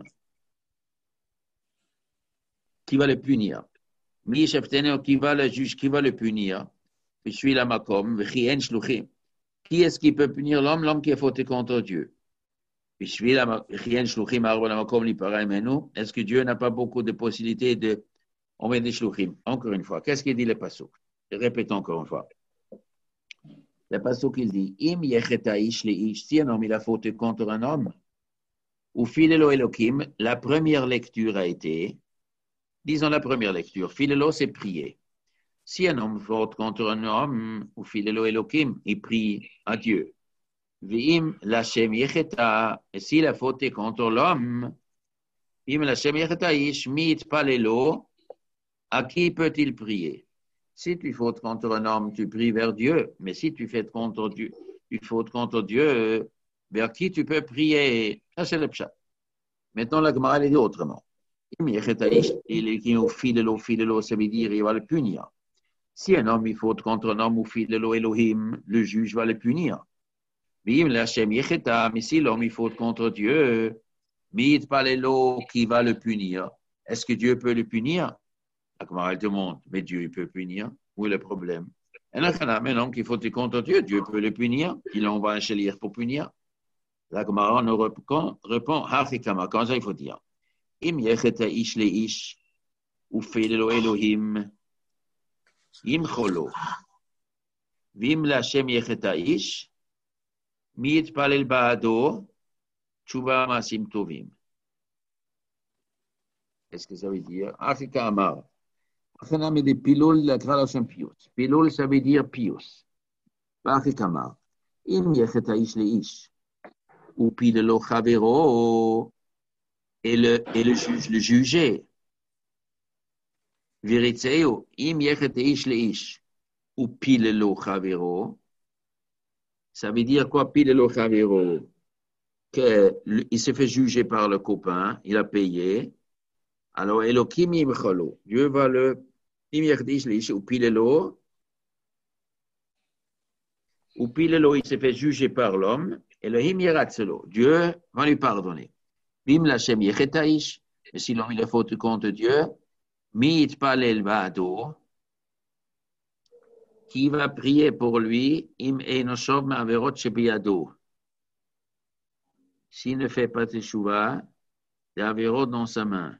Qui va le punir? Mi shaftenu, qui va le juger, qui va le punir? Puis je suis la makom. V'chien shluchim. Qui est-ce qui peut punir l'homme? L'homme qui a fauté contre Dieu. Puis je suis la shluchim arba la makom li paray menu. Est-ce que Dieu n'a pas beaucoup de possibilités de envoyer des shluchim? Encore une fois, qu'est-ce qu'il dit le pasuk? Je répète encore une fois. Le pasuk il dit, Im yecheta ish le ish, si un homme il a fauté contre un homme, ou filelo Elokim, la première lecture a été, disons la première lecture, filelo c'est prier. Si un homme faute contre un homme, ou filelo Elokim, il prie à Dieu. V'im l'Hachem yecheta, et s'il a fauté contre l'homme, im l'Hachem yecheta ish, mit palelo, à qui peut-il prier? Si tu fautes contre un homme, tu pries vers Dieu. Mais si tu fais contre Dieu, tu fautes contre Dieu, vers qui tu peux prier? Ça, c'est le pshat. Maintenant, la Gemara, elle dit autrement. Il est qui au filelo, filelo, ça veut dire il va le punir. Si un homme il faute contre un homme ou filelo Elohim, le juge va le punir. Mais si l'homme il faute contre Dieu, mit palelo, qui va le punir? Est-ce que Dieu peut le punir? La Gemara demande, mais Dieu il peut punir. Où est le problème? Et là, maintenant qu'il faut contre Dieu, Dieu peut le punir. Il envoie un chélir pour punir. La Gemara nous répond, répond, Hachikama, quand ça il faut dire. Im yecheta ish le ish, ou filelo Elohim, im cholo. Vim l'Hachem yecheta ish, mi yitpalel ba'ado, tshuva masim tovim. Qu'est-ce que ça veut dire? Hachikama. On a mis des pilules, la traduction pius. Pilule, ça veut dire pius. Bachikama. Im yecheta ish le ish. Ou pilelo chavero. Et le, et le juge, le juger. Viritzeo. Im yecheta ish le ish. Ou pilelo chavero. Ça veut dire quoi, pilelo chavero? Qu'il se fait juger par le copain, il a payé. Alors, Elokim yimcholo. Dieu va le ou pilelo, ou pilelo, il s'est fait juger par l'homme, Elohim yiratzelo. Dieu va lui pardonner. Bim l'Hachem yecheta ish, mais si l'homme il a faute contre Dieu, mi yitpalel ba'ado, qui va prier pour lui, im einoshov ma'averot shebiyado. S'il ne fait pas teshuva, des averot dans sa main.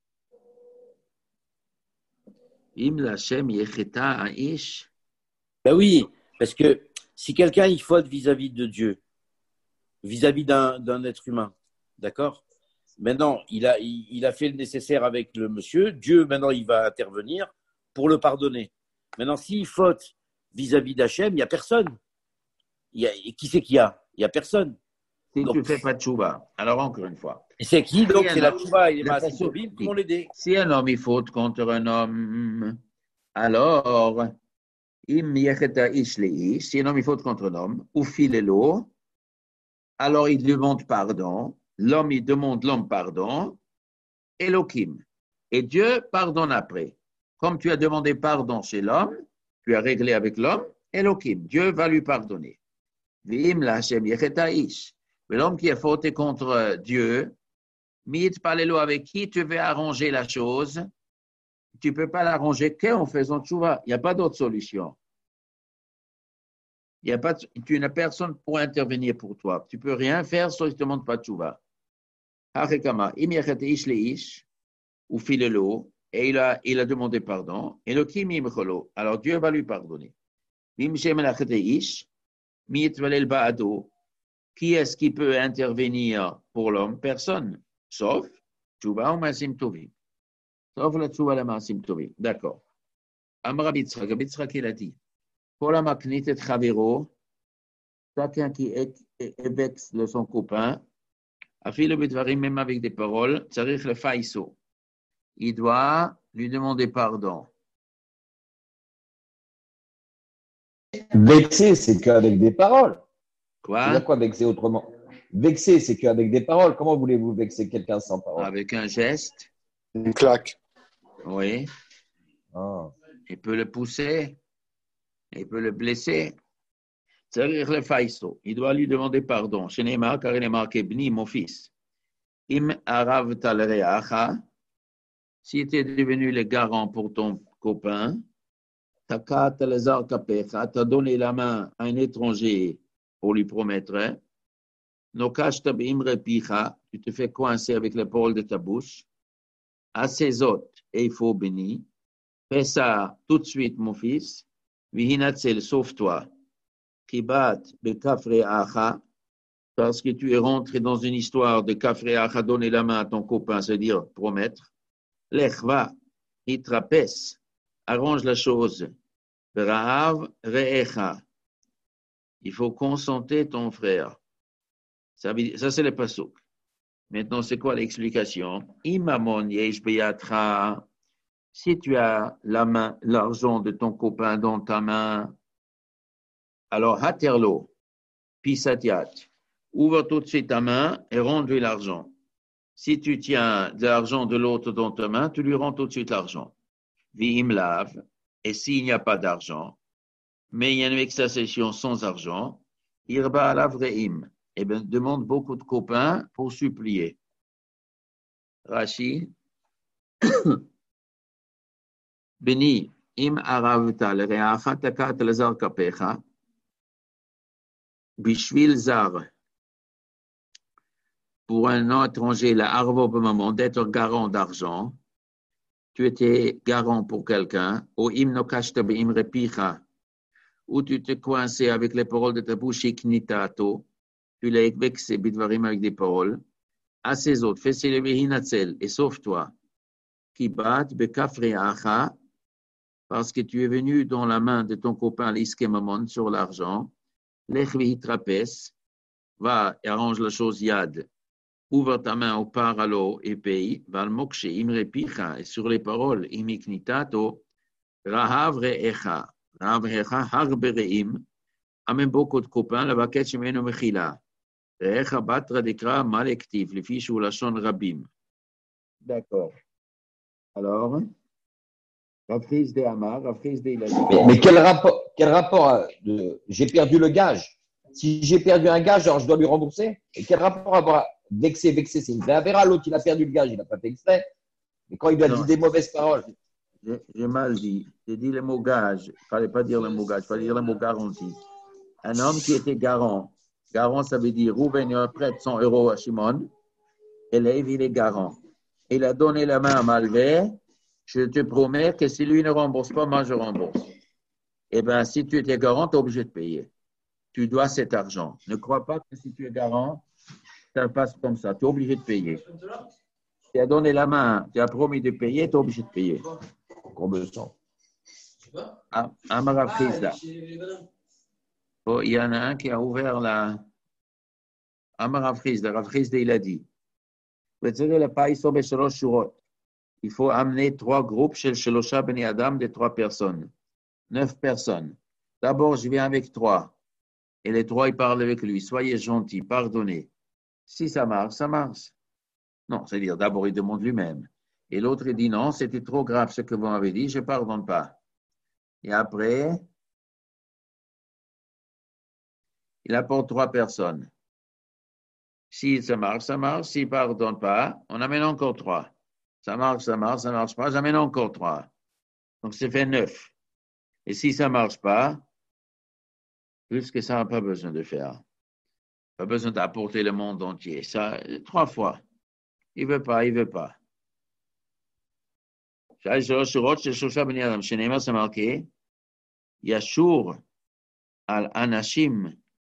Im l'Hachem yecheta aish. Ben oui, parce que si quelqu'un il faute vis-à-vis de Dieu, vis-à-vis d'un, d'un être humain, d'accord? Maintenant, il a, il, il a fait le nécessaire avec le monsieur. Dieu, maintenant, il va intervenir pour le pardonner. Maintenant, s'il faute vis-à-vis d'Hachem, il n'y a personne. Il y a, et qui c'est qu'il y a? Il n'y a personne. Si Donc, tu ne fais pas de tchouva, alors encore une fois. et c'est qui? Donc, Si c'est un la homme- tchouva et les le maasim pasuk tovim qui dit, vont l'aider. Si un homme il faute contre un homme, alors, im yecheta ish leish, si un homme il faute contre un homme, ou filelo, alors il demande pardon, l'homme il demande l'homme pardon, Elohim. Et Dieu pardonne après. Comme tu as demandé pardon chez l'homme, tu as réglé avec l'homme, Elohim, Dieu va lui pardonner. V'im l'Hashem yecheta ish. Mais l'homme qui a fauté contre Dieu, mit palelo, avec qui tu veux arranger la chose, tu ne peux pas l'arranger qu'en faisant tchouva. Il n'y a pas d'autre solution. Il y a pas de, tu n'as personne pour intervenir pour toi. Tu ne peux rien faire si tu ne demandes pas tchouva. Harekama, im yechet ish le ish, ou filelo, et il a, il a demandé pardon, et le kim imcholo, alors Dieu va lui pardonner. Im shem lachet ish, mit valel ba'ado, qui est-ce qui peut intervenir pour l'homme? Personne, sauf tchouva ou masim tovim. Sauf la tchouva la masim tovim. D'accord. Amra Bitzrak, Bitzrak il a dit, pour la maknit et chavero, chacun qui évexe de son copain, afile bedvarim, même avec des paroles, tzarich le faiso. Il doit lui demander pardon. Vexer, c'est qu'avec des paroles. Quoi? C'est-à-dire quoi vexer autrement? Vexer, c'est qu'avec des paroles. Comment voulez-vous vexer quelqu'un sans parole? Avec un geste. Une claque. Oui. Ah. Il peut le pousser. Il peut le blesser. C'est-à-dire le faïso. Il doit lui demander pardon. Chez Neymar, car il est marqué Bni, mon fils. Im arav talreacha. Si tu es devenu le garant pour ton copain, takat talazar kapecha, tu as donné la main à un étranger pour lui promettre. Nokash tabim repicha, tu te fais coincer avec les paroles de ta bouche. À ses hôtes, et il faut bénir. Fais ça tout de suite, mon fils. Vihinatzel, sauve-toi. Kibat bekafre acha, parce que tu es rentré dans une histoire de kafre acha, donner la main à ton copain, c'est-à-dire promettre. Lechva, itrapes, arrange la chose. Rahav re'echa, il faut consenter ton frère. Ça, ça c'est le pasuk. Maintenant, c'est quoi l'explication? Imamon yesh beyatra, si tu as la main, l'argent de ton copain dans ta main, alors haterlo, pisatiat, ouvre tout de suite ta main et rends-lui l'argent. Si tu tiens de l'argent de l'autre dans ta main, tu lui rends tout de suite l'argent. Vihim lave, et s'il n'y a pas d'argent, mais il y a une vexation sans argent, irba alavreim, eh bien, demande beaucoup de copains pour supplier. Rashi, Beni, im aravta le reacha takat lazar kapecha, bishvil zar, pour un étranger, la arvo moment d'être garant d'argent, tu étais garant pour quelqu'un, ou im nokashta beim repicha, ou tu te coincé avec les paroles de ta bouche, iknitato, tu l'as vexé, bidvarim avec des paroles, à ses autres, fais-le vehinatzel, et sauve-toi, qui bat bekafre acha, parce que tu es venu dans la main de ton copain l'iskemamon sur l'argent, lech vihitrapes, va et arrange la chose yad, ouvre ta main au paralo et paye, val mokshe imre picha, et sur les paroles, imiknitato, rahav re'echa, rahav re'echa, harbe re'im, amène beaucoup de copains, la vaquette shemeno mechila, re'echa batra dekra malektiv, les fiches ou la shon rabim. D'accord. Alors, Rafriz de Amar, Rafriz de Iladi. Mais, mais quel rapport, quel rapport à- de, j'ai perdu le gage. Si j'ai perdu un gage, alors je dois lui rembourser. Et quel rapport à avoir vexé, vexé, c'est une vraie affaire. L'autre, il a perdu le gage, il n'a pas fait exprès. Mais quand il lui a Non. dit des mauvaises paroles, J'ai j'ai mal dit. J'ai dit le mot gage. Il ne fallait pas dire le mot gage, il fallait dire le mot garantie. Un homme qui était garant. Garant, ça veut dire Rouven prête cent euros à Shimon. Et Lévi, il est garant. Il a donné la main à Malvé. Je te promets que si lui ne rembourse pas, moi je rembourse. Eh bien, si tu étais garant, tu es obligé de payer. Tu dois cet argent. Ne crois pas que si tu es garant, ça passe comme ça. Tu es obligé de payer. Tu as donné la main, tu as promis de payer, tu es obligé de payer. qu'on me sent. Amar Rav Chizda. Oh, il y en a un qui a ouvert la. Amar Rav Chizda. Rav Chizda, il a dit. Il faut amener trois groupes chez le Shelosha Beni Adam de trois personnes. Neuf personnes. D'abord, je viens avec trois. Et les trois, ils parlent avec lui. Soyez gentils, pardonnez. Si ça marche, ça marche. Non, c'est-à-dire, d'abord, il demande lui-même. Et l'autre, il dit non, c'était trop grave ce que vous m'avez dit, je ne pardonne pas. Et après, il apporte trois personnes. Si ça marche, ça marche. S'il ne pardonne pas, on amène encore trois. Ça marche, ça marche, ça ne marche pas, j'amène encore trois. Donc, ça fait neuf. Et si ça ne marche pas, plus que ça, on n'a pas besoin de faire. Pas besoin d'apporter le monde entier. Ça, trois fois. Il ne veut pas, il ne veut pas. C'est marqué. Yashur al-Anashim.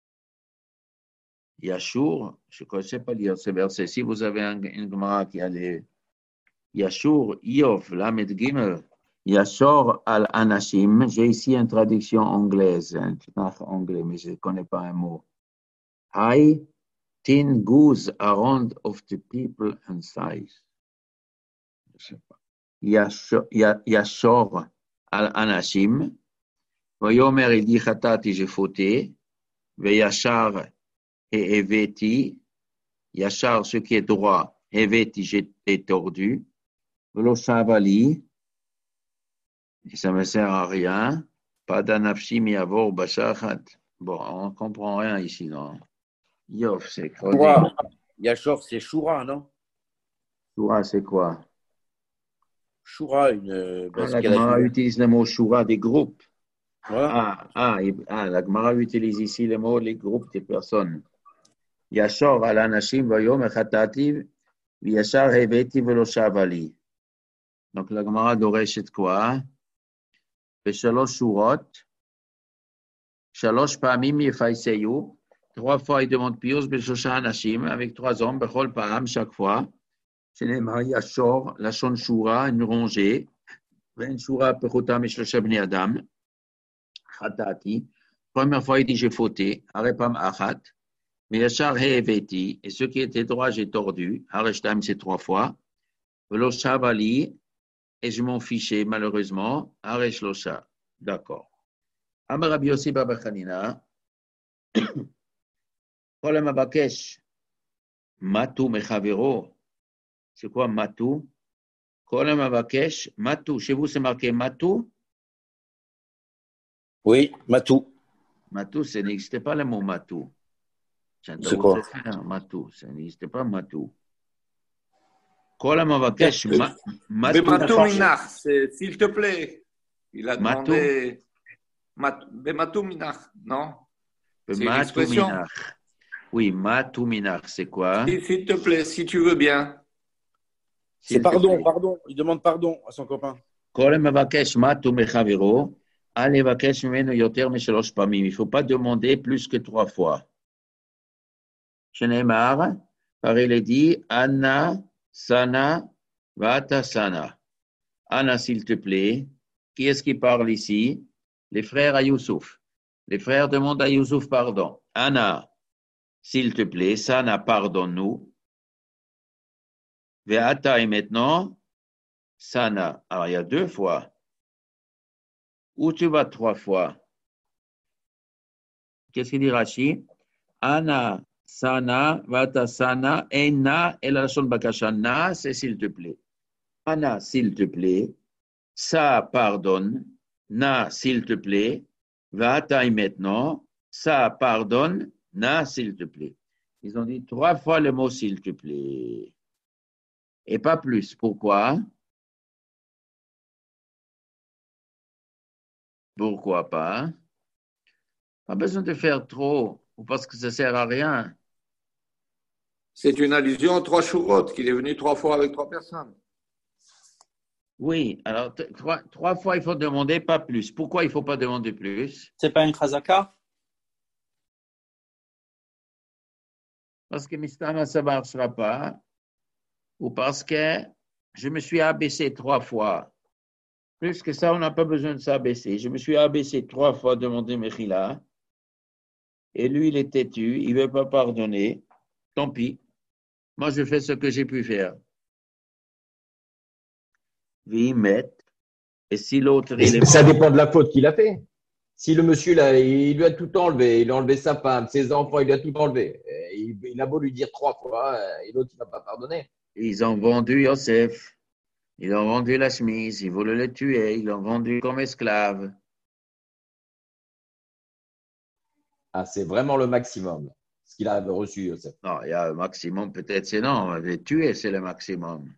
Yashur, je ne connaissais pas lire ce verset. Si vous avez un, une Gemara qui a les Yashur, Yov, Lamed Gimel, Yashur al-Anashim. J'ai ici une traduction anglaise, un anglais, mais je ne connais pas un mot. I tin goes around of the people and size. Je sais pas. Yashor al-Anashim. Voyomer, il dit Chatati, j'ai fauté. Veyashar et Eveti. Yashar, ce qui est droit. Eveti, j'étais tordu. Velo Shavali. Et ça ne me sert à rien. Pas d'anafshi miavor bashachat. Bon, on ne comprend rien ici, non? Yof, c'est quoi? Yashor, c'est Shura, non? Shura, c'est quoi? Shura, une. Ah, la Gemara utilise le mot Shura des groupes. Voilà. Ah, ah, ah, la Gemara utilise ici le mot les groupes des personnes. Yashor al anashim vayom echatati v'yashar heveti velo shavali. Donc la Gemara doreshet quoi? V'shalosh shurot, shalosh pa'amim yefaiseyu. Trois fois, il demande pius b'shosha anashim avec trois hommes bechol pa'am chaque fois. C'est le Yashor, la shon shura, une rongée. Ven shura pechota mishlosha bnei adam. Chatati. Première fois, il dit j'ai fauté. Arepam achat. Mais Yashar he'eveti. Et ce qui était droit, j'ai tordu. Hareshtam, c'est trois fois. Velo shavali. Et je m'en fichais, malheureusement. Hareshlosha. D'accord. Amar Rabbi Yossi bar Chanina. Kol hamabakesh. Matu mechavero. C'est quoi Matou? Kol hamabakesh. Matou. Chez vous, c'est marqué Matou? Oui, Matou. Matou, ça n'existait pas le mot Matou. C'est quoi? Matou, ça n'existait pas Matou. Kol hamabakesh. Matou. Matou minach, s'il te plaît. Il a demandé. Matou minach, non? C'est une expression. Oui, Matou minach, c'est quoi? S'il te plaît, si tu veux bien. C'est pardon, pardon. Il demande pardon à son copain. Il ne faut pas demander plus que trois fois. Shenemar, par il est dit, Anna, Sana, Vata, Sana. Anna, s'il te plaît. Qui est-ce qui parle ici? Les frères à Youssouf. Les frères demandent à Youssouf pardon. Anna, s'il te plaît. Sana, pardonne-nous. Ve'ata et maintenant, Sana. Alors, il y a deux fois. Où tu vas trois fois? Qu'est-ce qu'il dit Rashi? Ana, Sana, Vata, Sana, Ena, et la son bakasha. Na, c'est s'il te plaît. Ana, s'il te plaît. Sa, pardonne. Na, s'il te plaît. Vata et maintenant. Sa, pardonne. Na, s'il te plaît. Ils ont dit trois fois le mot s'il te plaît. Et pas plus. Pourquoi? Pourquoi pas? Pas besoin de faire trop, ou parce que ça ne sert à rien. C'est une allusion aux trois chourottes, qu'il est venu trois fois avec trois personnes. Oui, alors trois, trois fois, il faut demander pas plus. Pourquoi il ne faut pas demander plus? C'est pas une chazaka? Parce que Mistama, ça ne marchera pas. Ou parce que je me suis abaissé trois fois. Plus que ça, on n'a pas besoin de s'abaisser. Je me suis abaissé trois fois, demandé Mechila. Et lui, il est têtu, il ne veut pas pardonner. Tant pis. Moi, je fais ce que j'ai pu faire. Il met. Et si l'autre, il est Ça mort, dépend de la faute qu'il a fait. Si le monsieur, là, il lui a tout enlevé, il a enlevé sa femme, ses enfants, il lui a tout enlevé. Il, il a beau lui dire trois fois, et l'autre, il ne va pas pardonner. ils ont vendu Yosef. Ils ont vendu la chemise. Ils voulaient le tuer. Ils l'ont vendu comme esclave. Ah, c'est vraiment le maximum, ce qu'il a reçu, Yosef. Non, il y a un maximum, peut-être c'est non. Mais tuer, c'est le maximum.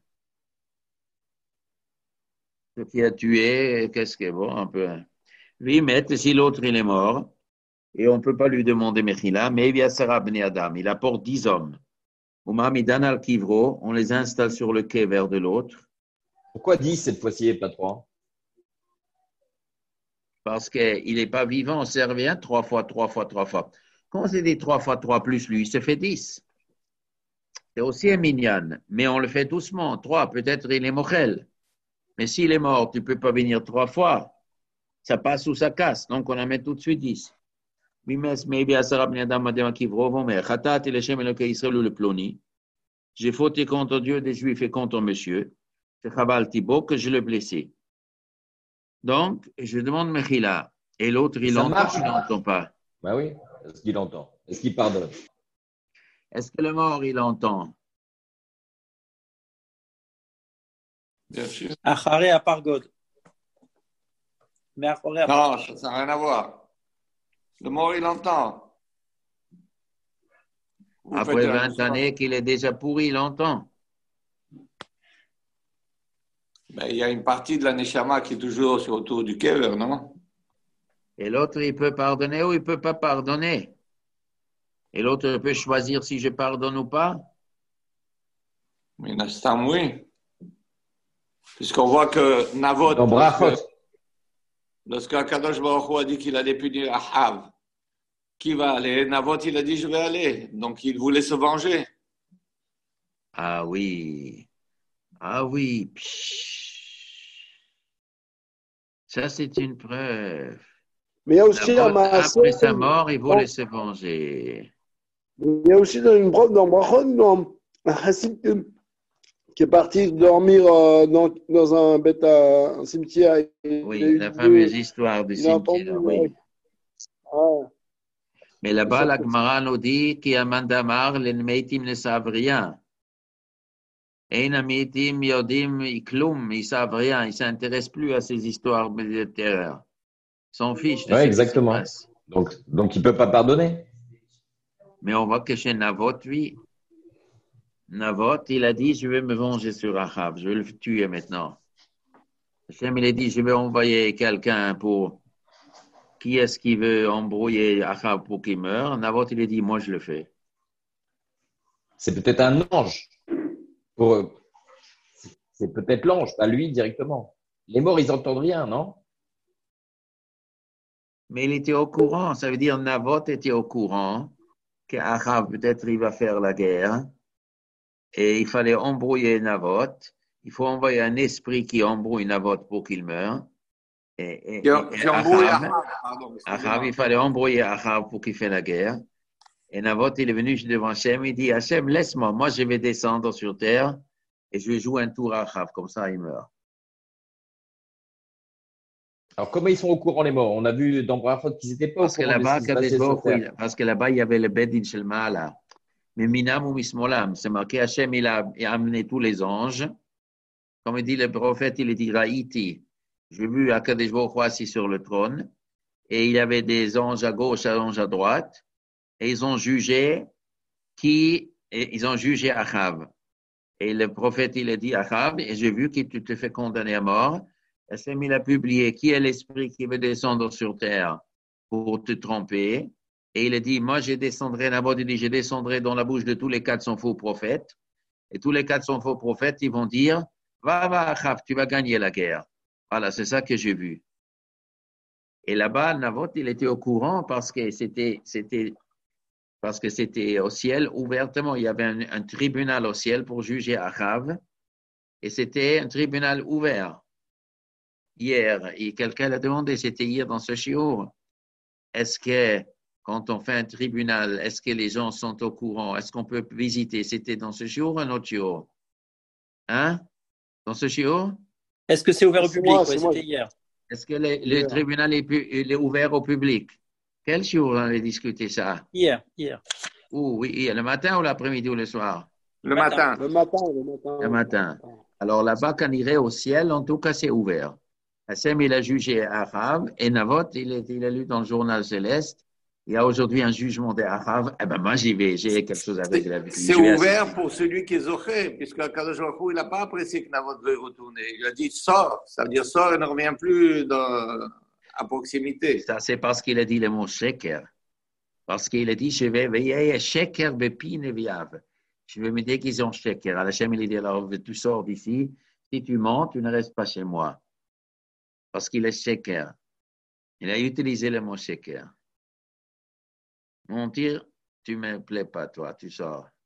Ce qui a tué, qu'est-ce qui est bon, un peu. Oui, mais si l'autre, il est mort, et on ne peut pas lui demander Mechila, mais il y a Sarah Ben Adam, il apporte dix hommes. Au Mamidan al-Kivro, on les installe sur le quai vers de l'autre. Pourquoi dix cette fois-ci et pas trois? Parce qu'il n'est pas vivant, on sert bien trois fois, trois fois, trois fois. Quand c'est dit trois fois trois plus lui, ça fait dix. C'est aussi un minyan, mais on le fait doucement. Trois, peut-être il est mochel. Mais s'il est mort, tu ne peux pas venir trois fois. Ça passe ou ça casse. Donc, on en met tout de suite dix. J'ai fauté contre Dieu des Juifs et contre monsieur. C'est Chabal Thibault que je l'ai blessé. Donc, je demande Mechila. Et l'autre, il Ça entend marche. ou il n'entend pas? Ben oui. Est-ce qu'il entend? Est-ce qu'il pardonne? Est-ce que le mort, il entend? Bien sûr. Acharé à Pargod. Mais Acharé à Non, ça n'a rien à voir. Le mort, il entend. Vous Après faites un- vingt années qu'il est déjà pourri, il entend. Ben, il y a une partie de la Neshama qui est toujours sur- autour du kever, non? Et l'autre, il peut pardonner ou il ne peut pas pardonner. Et l'autre peut choisir si je pardonne ou pas. Mais Nastam, oui. Puisqu'on voit que Navot, Dans Brachot. lorsque, lorsque Akadosh Baruch Hu a dit qu'il allait punir Ahav, qui va aller? Navot, il a dit je vais aller. Donc il voulait se venger. Ah oui. Ah oui. Psh. Ça, c'est une preuve. Mais il y a aussi un Nabot, maaseh, après sa mort, il voulait dans- se venger. il y a aussi dans une preuve dans Brachot, dans un chassid qui- qui est parti dormir euh, dans, dans un, bête à, un cimetière. Et il a Oui, eu la deux- fameuse histoire du il a entendu, cimetière, ouais. oui. Ah, Mais là-bas, ça la peut- Gemara nous dit qu'il y a Mandamar, les Meitim ne savent rien. Et les Meitim Yodim Iklum, ils ne savent rien, ils ne s'intéressent plus à ces histoires de terreur. Ils s'en fichent de Ouais, ce qui se exactement. passe. Donc, donc il ne peut pas pardonner. Mais on voit que chez Navot, lui, Navot, il a dit, je vais me venger sur Achab, je vais le tuer maintenant. Hachem, il a dit, je vais envoyer quelqu'un pour... Qui est-ce qui veut embrouiller Achab pour qu'il meure? Navot, il a dit, moi, je le fais. C'est peut-être un ange. Pour... C'est peut-être l'ange, pas lui directement. Les morts, ils n'entendent rien, non? Mais il était au courant, ça veut dire Navot était au courant qu'Achab, peut-être, il va faire la guerre. Et il fallait embrouiller Navot. Il faut envoyer un esprit qui embrouille Navot pour qu'il meure. Et, et, Qui, et qui embrouille Achab, Ahab, pardon, Achab, excusez-moi. il fallait embrouiller Achab pour qu'il fasse la guerre. Et Navot, il est venu devant Hachem, il dit, Hachem, laisse-moi, moi je vais descendre sur terre et je vais jouer un tour à Achab, comme ça il meurt. Alors, comment ils sont au courant, les morts? On a vu dans Brachot qu'ils n'étaient pas Parce au que courant de ce là-bas, qui se Kadesh passait sur Baruch Hu, terre. il- parce que là-bas, il y avait le Bedin Shel Ma'ala. Mais Minam ou Mismolam, c'est marqué, Hachem, il a, il a amené tous les anges. Comme il dit le prophète, il dit, Raïti. J'ai vu Akadesh Baruch Hu assis sur le trône. Et il y avait des anges à gauche, des anges à droite. Et ils ont jugé qui, et ils ont jugé Achab. Et le prophète, il a dit, Achab, et j'ai vu que tu te fais condamner à mort. Hachem, il a publié qui est l'esprit qui veut descendre sur terre pour te tromper. Et il a dit, moi, je descendrai, Nabot, il dit, je descendrai dans la bouche de tous les quatre cents faux prophètes. Et tous les quatre cents faux prophètes, ils vont dire, va, va, Achab, tu vas gagner la guerre. Voilà, c'est ça que j'ai vu. Et là-bas, Navot, il était au courant parce que c'était, c'était, parce que c'était au ciel, ouvertement. Il y avait un, un tribunal au ciel pour juger Achab. Et c'était un tribunal ouvert. hier, et quelqu'un l'a demandé, c'était hier dans ce shiur, est-ce que quand on fait un tribunal, est-ce que les gens sont au courant? Est-ce qu'on peut visiter? C'était dans ce shiur ou un autre shiur? Hein? Dans ce shiur? Est-ce que c'est ouvert au C'est public? moi, Oui, c'est moi. c'était hier. Est-ce que le, le Hier. tribunal est, pu- il est ouvert au public? Quel shiur on avait discuté ça? Hier, hier. Où, oui, le matin ou l'après-midi ou le soir? Le Matin. matin. Le matin, le matin. Le matin. Alors là-bas, quand il irait au ciel, en tout cas, c'est ouvert. Hachem, il a jugé Achav et Navot, il, est, il a lu dans le journal céleste. Il y a aujourd'hui un jugement d'Achav. Eh ben, moi, j'y vais, j'ai quelque chose avec la vie. C'est Je vais ouvert assister. pour celui qui est Zoché, puisque Kadosh Baruch Hu, il n'a pas apprécié que Navot veuille retourner. Il a dit sors, ça veut dire sors et ne reviens plus dans, à proximité. Ça, c'est parce qu'il a dit le mot sheker. Parce qu'il a dit, je vais veiller sheker bepi neviav. Je vais me déguiser en sheker. Hachem, il a dit, alors, tu sors d'ici. Si tu mens, tu ne restes pas chez moi. Parce qu'il est sheker. Il a utilisé le mot sheker. Mentir, tu ne me plais pas, toi, tu sors.